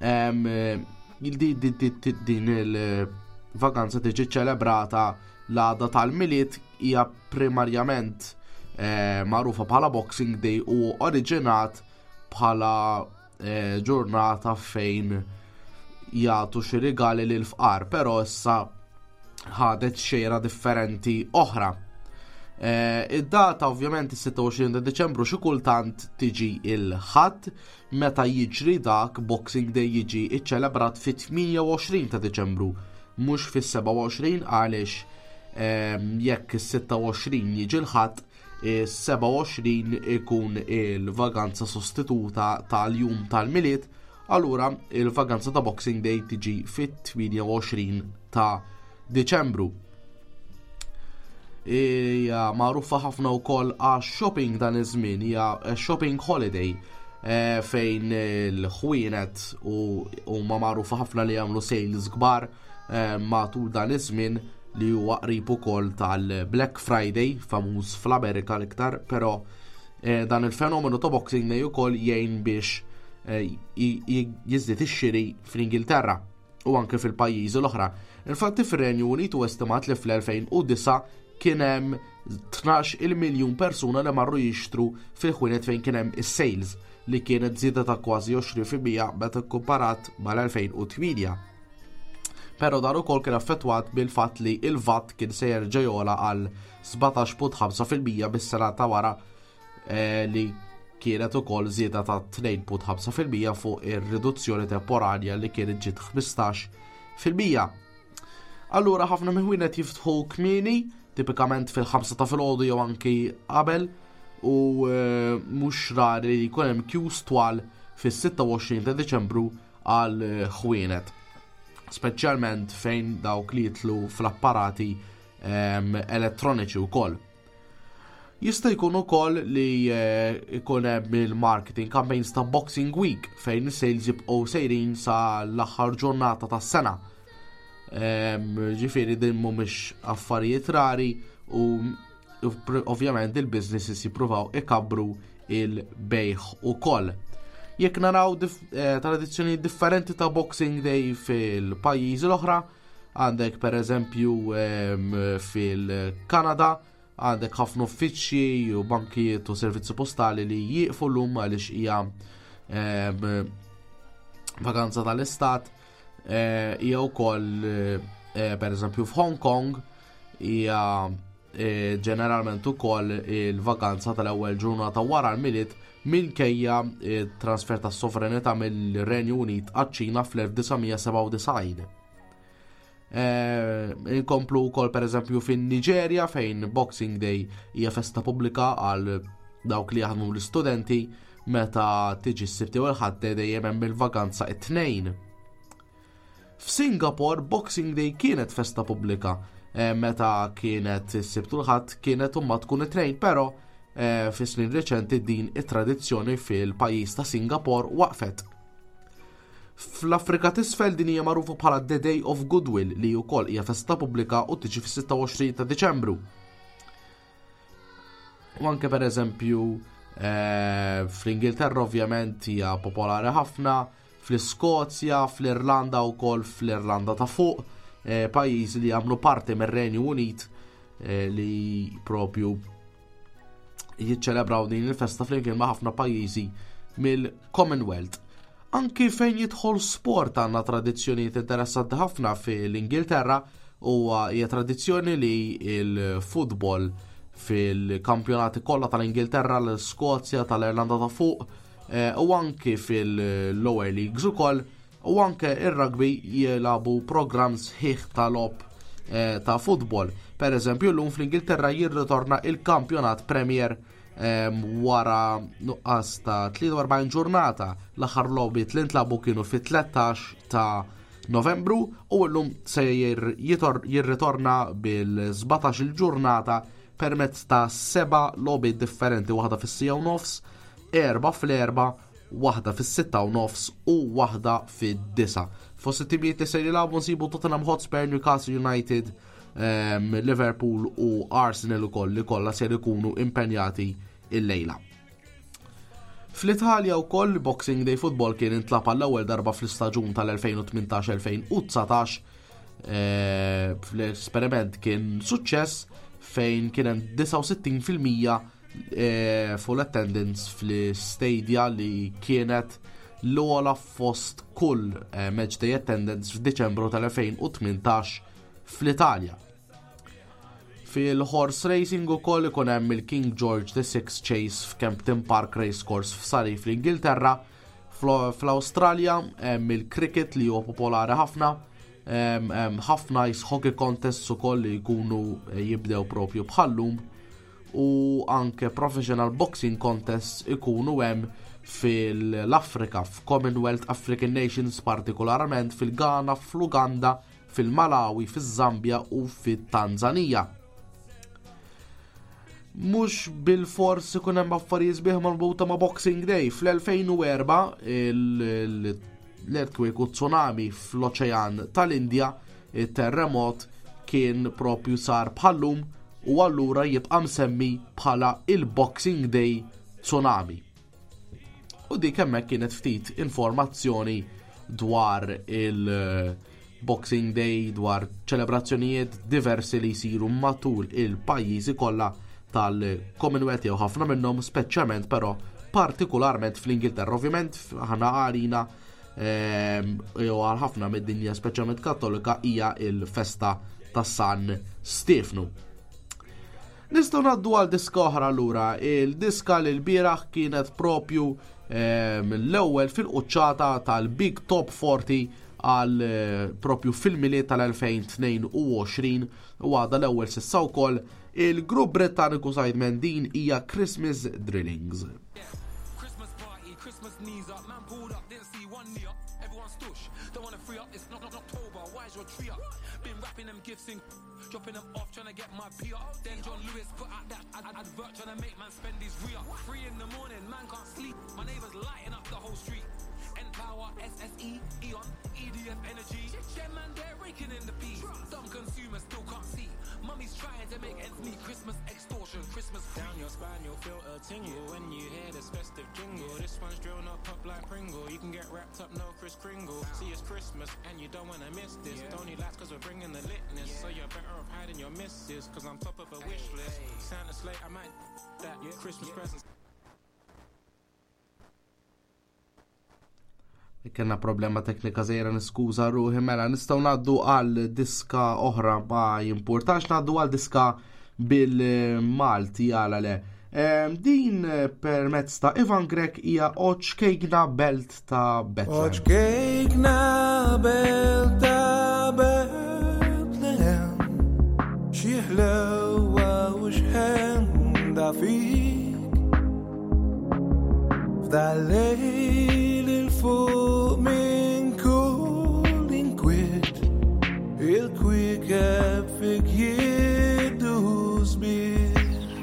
din il-vakanza tiġi ċelebrata l-għada tal-miliet hija primarjament magħrufa bħala Boxing Day u oriġinat bħala ġurnata fejn jagħtu xi rigali lil fqar, però issa ħadet xejra differenti oħra. Id-data ovvjament is-sitta u għoxrin ta' Diċembru xi kultant tiġi il-ħadd meta jiġri dak Boxing Day jiġi iċċelebrat fit-tminja u għoxrin ta' Diċembru, mhux fis-seba' u għoxrin għaliex jekk is-sitta u għoxrin jiġi l-ħadd is-seba' u għoxrin ikun il-vaganza sostituta tal-jum tal-miliet, allura il-vaganza ta' Boxing Day tiġi fit-tminja u għoxrin ta' Diċembru. Hija magħrufa ħafna wkoll għax shopping dan iż-żmien, hija shopping holiday fejn il-ħwienet huma magħrufa ħafna li jagħmlu sales kbar matul dan iż-żmien li huwa qrib ukoll tal-Black Friday famuż fl-Amerika l-iktar, però dan il-fenomenu ta' Boxing Day ukoll jgħin biex jiżdied ix-xiri fl-Ingilterra u anke fil-pajjiżi l-oħra. Infatti fir-Renju Unit huwa estimat li fl-elfejn u disa' kien hemm tnax il miljun persuna li marru jixtru fil-ħwienet fejn kien hemm is-sales li kienet żieda ta' kważi għoxrin fil-mija meta kkomparat mal-elfejn u tminja. Però dan ukoll kien affettwat bil-fatt li il-V A T kien se jerġa' jogħla għal sbatax punt ħamsa fil-mija bis-sena ta' wara li kienet ukoll żieda ta' tnejn punt ħamsa fil-mija fuq ir-riduzzjoni temporanja li kienet ġiet ħmistax fil-mija. Allura ħafna mill-ħwienet jiftħu kmieni, tipikament fil-ħamsa ta' filgħodu jew anki qabel, u mhux rari li jkun hemm queues twal fis-sitta u għoxrin ta' Diċembru għal ħwienet, speċjalment fejn dawk li jitlu fl-apparati elettroniċi wkoll. Jista' jkun ukoll li jkun hemm il-marketing campaigns ta' Boxing Week fejn is-sales jibqgħu sejrin sa l-aħħar ġurnata tas-sena. Ġifieri din mhumiex affarijiet rari u ovvjament il-businesses jippruvaw ikabbru il-bejħ ukoll. Jekk naraw tradizzjoni differenti ta' Boxing Day fil-pajjiżi l-oħra, għandek pereżempju fil-Kanada għandek ħafna uffiċċji u bankijiet u servizzi postali li jieqfu llum għaliex hija vakanza tal-istat. Hija wkoll pereżempju f'Hong Kong hija ġeneralment ukoll il-vakanza tal-ewwel ġurnata wara l-miliet minkejja transfer tas sovranità mill-Renju Unit għaċ-Ċina fl-elf-tisgħomija seba' u disgħin. Inkomplu wkoll pereżempju fin-Niġerja fejn Boxing Day hija festa pubblika għal dawk li jaħdmu l-istudenti, meta tiġi s-sibti u l-ħadd dejjem hemm il-vakanza t-tnejn. F'Singapore Boxing Day kienet festa pubblika, meta kienet is-sibt u l-ħadd kienet umma tkun it-tnejn, però fi snin reċenti din it-tradizzjoni fil-pajjiż ta' Singapore waqfet. Fl-Afrika t'isfel din hija magħrufa bħala The Day of Goodwill li wkoll hija festa pubblika u tiġi fis-sitta u għoxrin ta' Diċembru. U anke pereżempju fl-Ingilterra ovvjament hija popolari ħafna, fl-Iskozja, fl-Irlanda wkoll fl-Irlanda ta' fuq, pajjiżi li jagħmlu parti mir-Renju Unit li propju jiċċelebraw din il-festa flimkien ma' ħafna pajjiżi mill-Commonwealth. Anki fejn jidħol sport għandna tradizzjonijiet interessanti ħafna fil-Ingilterra huwa hija tradizzjoni li il-futbol fil-kampjonati kollha tal-Ingilterra, l-Skozja, tal-Irlanda ta' fuq u anke fil-lower leagues ukoll u anke ir-rugby jilagħbu programms ħieħ tal-lob ta' futbol. Per eżempju, llum fl-Ingilterra jirritorna il-kampjonat Premier wara nuqqas ta' tlieta u arbgħin ġurnata. L-aħħar logħbiet li ntlabu kienu fit-tlettax ta' Novembru u llum se jirritorna bil-sbatax il-ġurnata permezz ta' seba' logħbiet differenti, waħda fis-sija u nofs, erba' fl-erba', waħda fis-sitta u nofs u waħda fid-disa'. Fost it-timijiet li se jilagħbu nsibu Tottenham Hotspur, Newcastle United, Um, Liverpool u Arsenal ukoll li kollha se jkunu impenjati il-lejla. Fl-Italja wkoll Boxing Day Football kien intlab għall-ewwel darba fl-istaġun tal-elfejn u tmintax elfejn u tsatax. E, fl-esperiment kien suċċess fejn kien hemm disa u sittin fil-mija e, full attendance fl-stadja li kienet l-ogħla fost kull e, match day attendance f'Diċembru tal-elfejn u tmintax fl-Italja. Fil-horse racing ukoll ikun hemm il-King George the Sixth Chase f'Kempton Park Racecourse f'Surrey fl-Ingilterra. Fl-Awstralja hemm il-cricket li huwa popolari ħafna, hemm ħafna ice hockey contests ukoll li jkunu jibdew propju bħallum u anke professional boxing contests ikunu hemm fil-Afrika, f'Commonwealth African Nations, partikolarment fil-Ghana, fl-Uganda, fil-Malawi, fil-Zambja u fil-Tanzanija. Mhux bil-fors ikun hemm affarijiet sbieħ marbuta ma' Boxing Day. Fl-elfejn u erba' l-earthquake u tsunami fl-Oċean tal-Indja, it-terremot kien propju sar bħallum u allura jibqa' msemmi bħala il-Boxing Day tsunami. U dik hemmhekk kienet ftit informazzjoni dwar il- Boxing Day, dwar ċelebrazzjonijiet diversi li jsiru matul il-pajjiżi kollha tal-Commonwealth jew ħafna minnhom, speċjalment però partikolarment fl-Ingilterra. Ovvjament aħna għalina jew għal ħafna mid-dinja speċjalment Kattolika hija il-festa tas San Stefnu. Nistgħu ngħaddu għal diska oħra allura. Il-diska li l-bieraħ kienet propju l-ewwel fil-quċċata tal-Big Top forty għal propju fil-miliet tal-elfejn u tnejn u għoxrin u għada l-ewwel sissa wkoll il-grupp Britanniku sidemen din hija Christmas Drillings. Christmas party, Christmas knees up, man pulled up, didn't see one knee up, everyone's stush, don't wanna free up, it's not, not October, why is your tree up? Been wrapping them gifts in, dropping them off, trying to get my pee up, then John Lewis put out that ad advert, trying to make man spend his re up. Three in the morning, man can't sleep, my neighbours lighting up the whole street. N-Power, S S E, Eon, E D F Energy, yeah man, they're raking in the peas. Some consumers still can't see. Mummy's trying to make ends meet. Christmas extortion, Christmas free. Down your spine, you'll feel a tingle when you hear this festive jingle. This one's drilled up up like Pringle. You can get wrapped up, no Kris Kringle. See, it's Christmas and you don't wanna miss this. Yeah. Don't need lights cause we're bringing the litness. Yeah. So you're better off hiding your misses, cause I'm top of a wish list. Hey. Santa slate, I might that yeah. Christmas yeah. presents. Kenna problema teknika żejra, niskuża ruħi. Mela nistgħu ngħaddu għal diska oħra, ma jimpurtax ngħaddu għal diska bil-Malti għala le. Ehm, din permezz ta' Ivan Grek hija Oċkejkna Belt ta' Bethlehem. Oċkejkna Belt ta' Bethlehem, xi ħlewwa u x'ħemda fik f'dal-lejl il-fuq minn kull inkwiet il-kwikeb fik jidduż bih.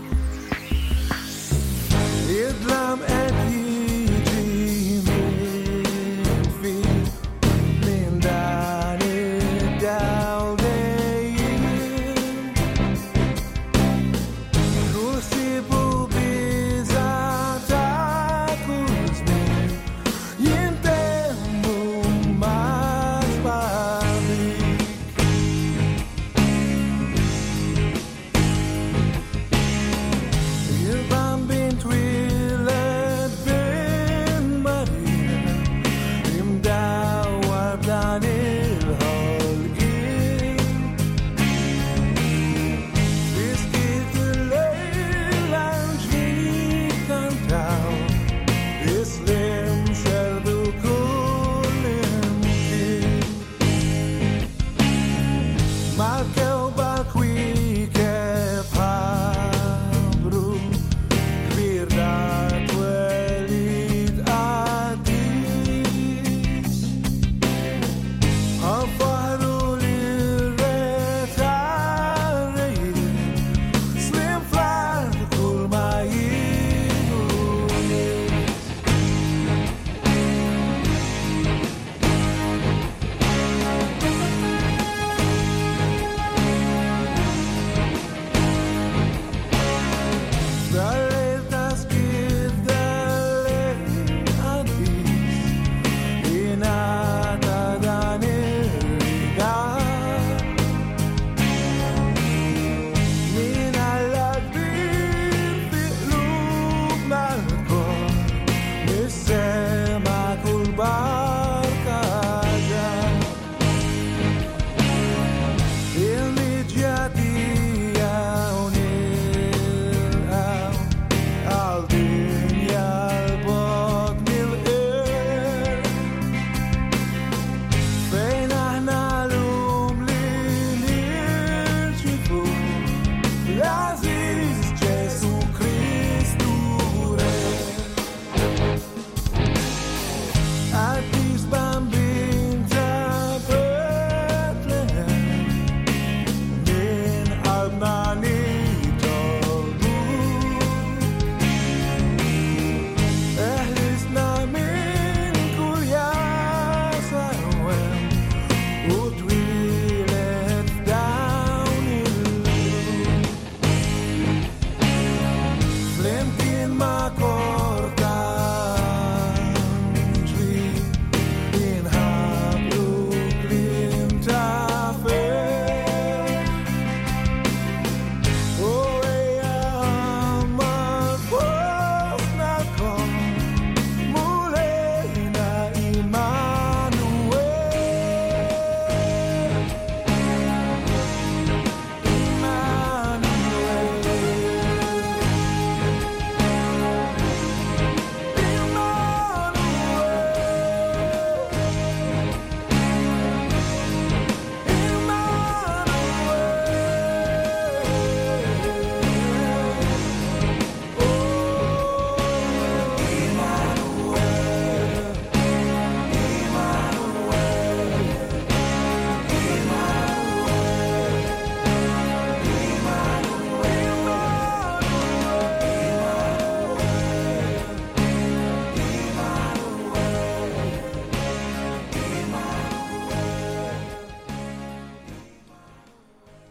Idlam qed jiġi minn fik minn dan id-dawl dejjin. Kull ħsieb u biża' ta' kull żmien jintemmu ma' xbabik.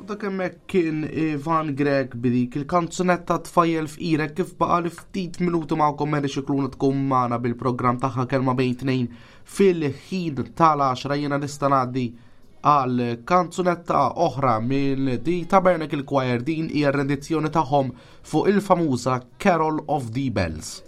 dak hemmhekk kien Van Greg bidik il-kanzunetta tfajjel f'qirek kif baqa' li ftit minuti magħkom Mary Cicluna tkun magħna bil-programm tagħha kelma bejn tnejn fil-ħin tal-għaxra jiena nista' ngħaddi għal kanzunetta oħra minn di Tabernacle Choir din hija r-rendizzjoni tagħhom fuq il-famuża Carol of the Bells.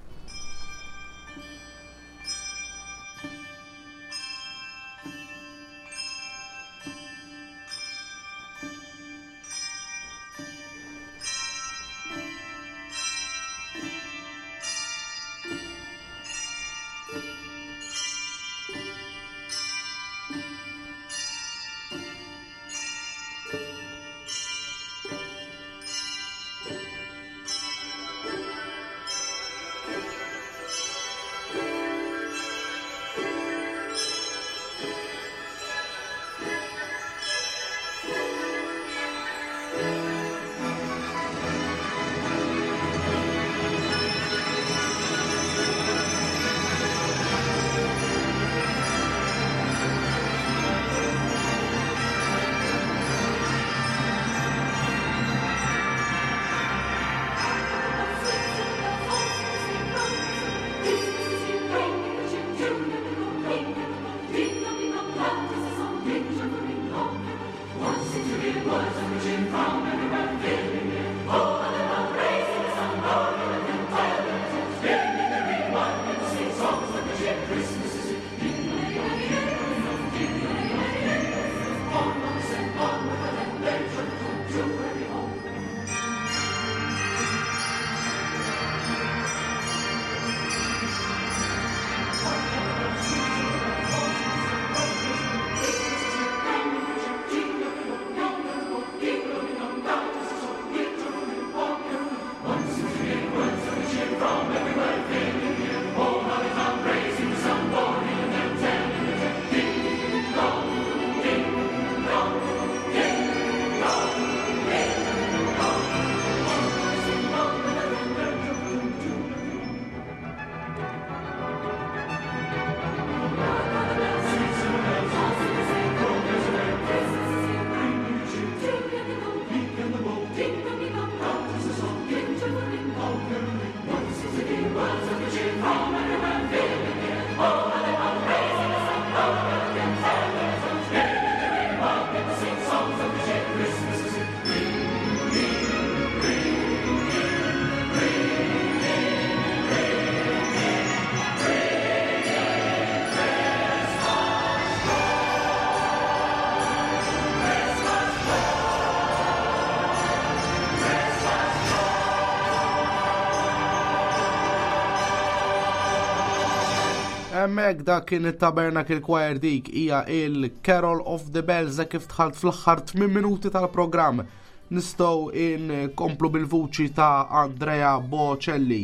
Hemmhekk dak kien it-Tabernacle Choir dik hija il-Carol of the Bells kif dħalt fl-aħħar tmien minuti tal-programm. Nistgħu inkomplu bil-vuċi ta' Andrea Bocelli.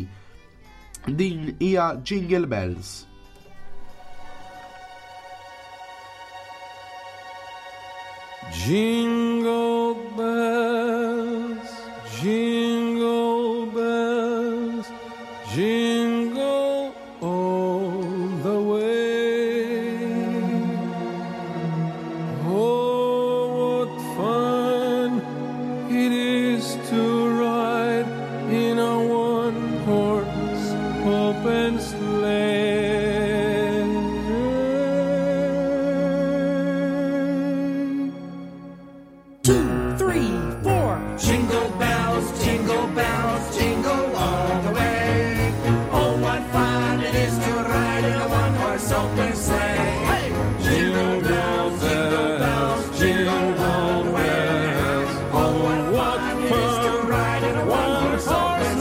Din hija Jingle Bells. Jingle bells, jingle bells, jingle all the way. Oh, what fun it is to ride in a one-horse open sleigh. Two, three, four. Jingle bells, jingle bells, jingle all the way. Oh, what fun it is to ride in a one-horse open sleigh. Hey! Jingle bells, jingle bells, jingle all the way. Oh, what fun it is to ride in a one-horse open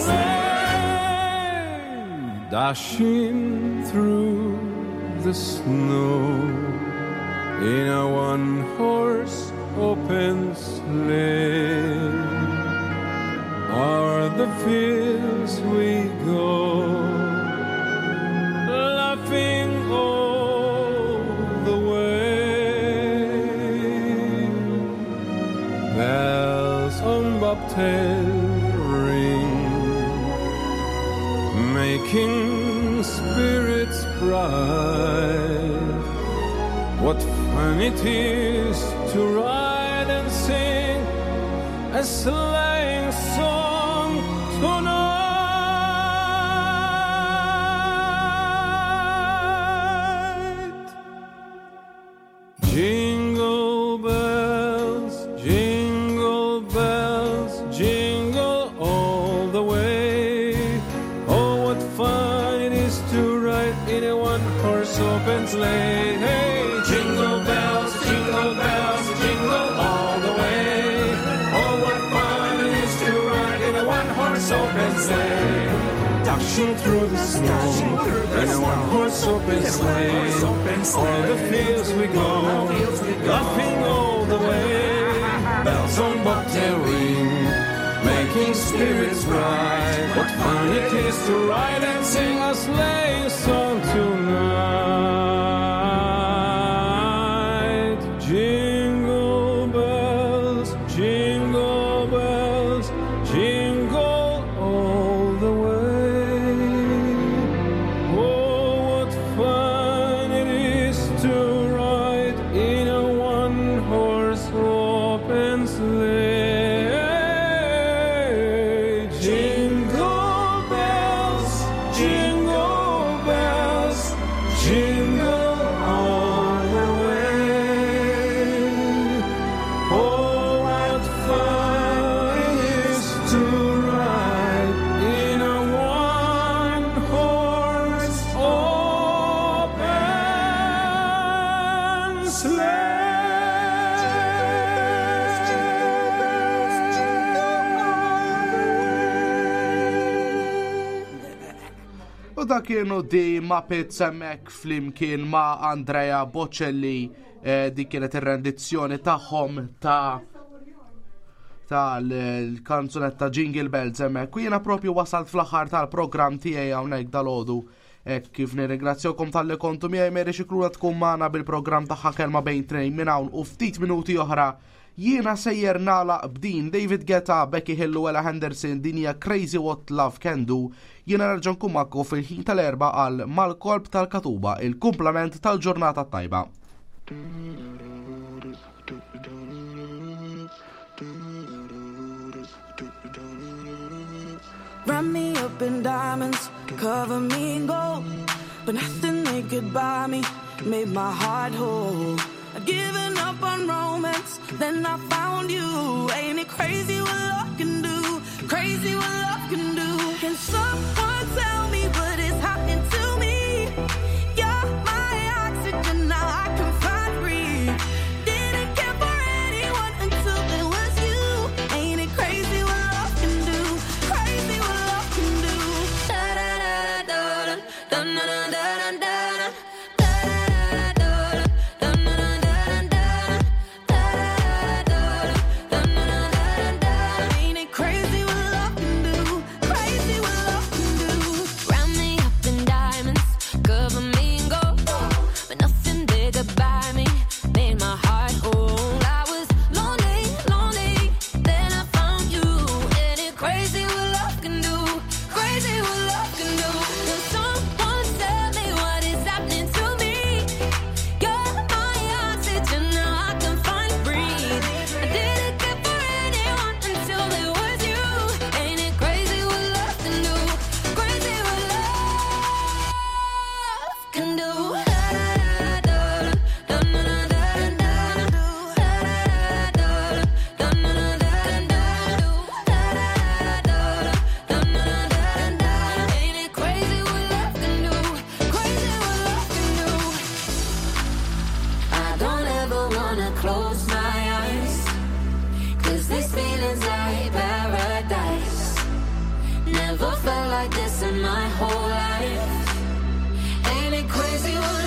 sleigh. Dashing through the snow in a one-horse open sleigh. O'er the fields we go, laughing all the way. Bells on bobtail ring, making spirits bright. What fun it is to ride and sing a sleighing song tonight. Jingle bells, jingle bells, jingle all the way. Oh, what fun it is to ride in a one-horse open sleigh. Hey, jingle bells, jingle bells, jingle all the way. Oh, what fun it is to ride in a one-horse open sleigh. Dashing through the snow in a one-horse open sleigh. O'er the fields we go, laughing all the way. Bells on bobtail ring, making spirits bright. What fun it is to ride and sing a sleighing song tonight. Jingle bells, jingle bells, jingle all the way. Oh, what fun it is to ride in a one-horse open sleigh. Jingle bells, jingle bells, jingle all the way. Oh, what fun it is to ride in a one-horse open sleigh. U da kienu di Muppets hemmhekk flimkien ma' Andrea Bocelli, eh, di kienet ir-rendizzjoni tagħhom ta' ta' l-kanzunetta Jingle Bells hemmhekk. U jiena propju wasalt fl-aħħar tal-programm tiegħi hawnhekk dal-għodu. Hekk kif nirringrazzjawkom tal-li kontu miegħi Meri Xikluna tkun magħna bil-programm tagħha kelma bejn trejn minn hawn u ftit minuti oħra. Jiena sejjer nagħlaq b'din David Guetta, Becky Hill u Ella Henderson, din hija Crazy What Love Can Do. Jiena nerġa' nkun magħkom fil-ħin tal-erba' għal Mal-Kolb tal-Katuba, il-kumplament tal-ġurnata tajba. Wrap me up in diamonds, cover me in gold, but nothing they could buy me made my heart whole. I'd given up on romance, then I found you. Ain't it crazy what love can do? Crazy what love can do. Can someone tell me what is happening to me? You're my oxygen, now I can find breathe. Didn't care for anyone until there was you. Ain't it crazy what love can do? Crazy what love can do. Da da da da da da da da da. Never felt like this in my whole life. Ain't it crazy what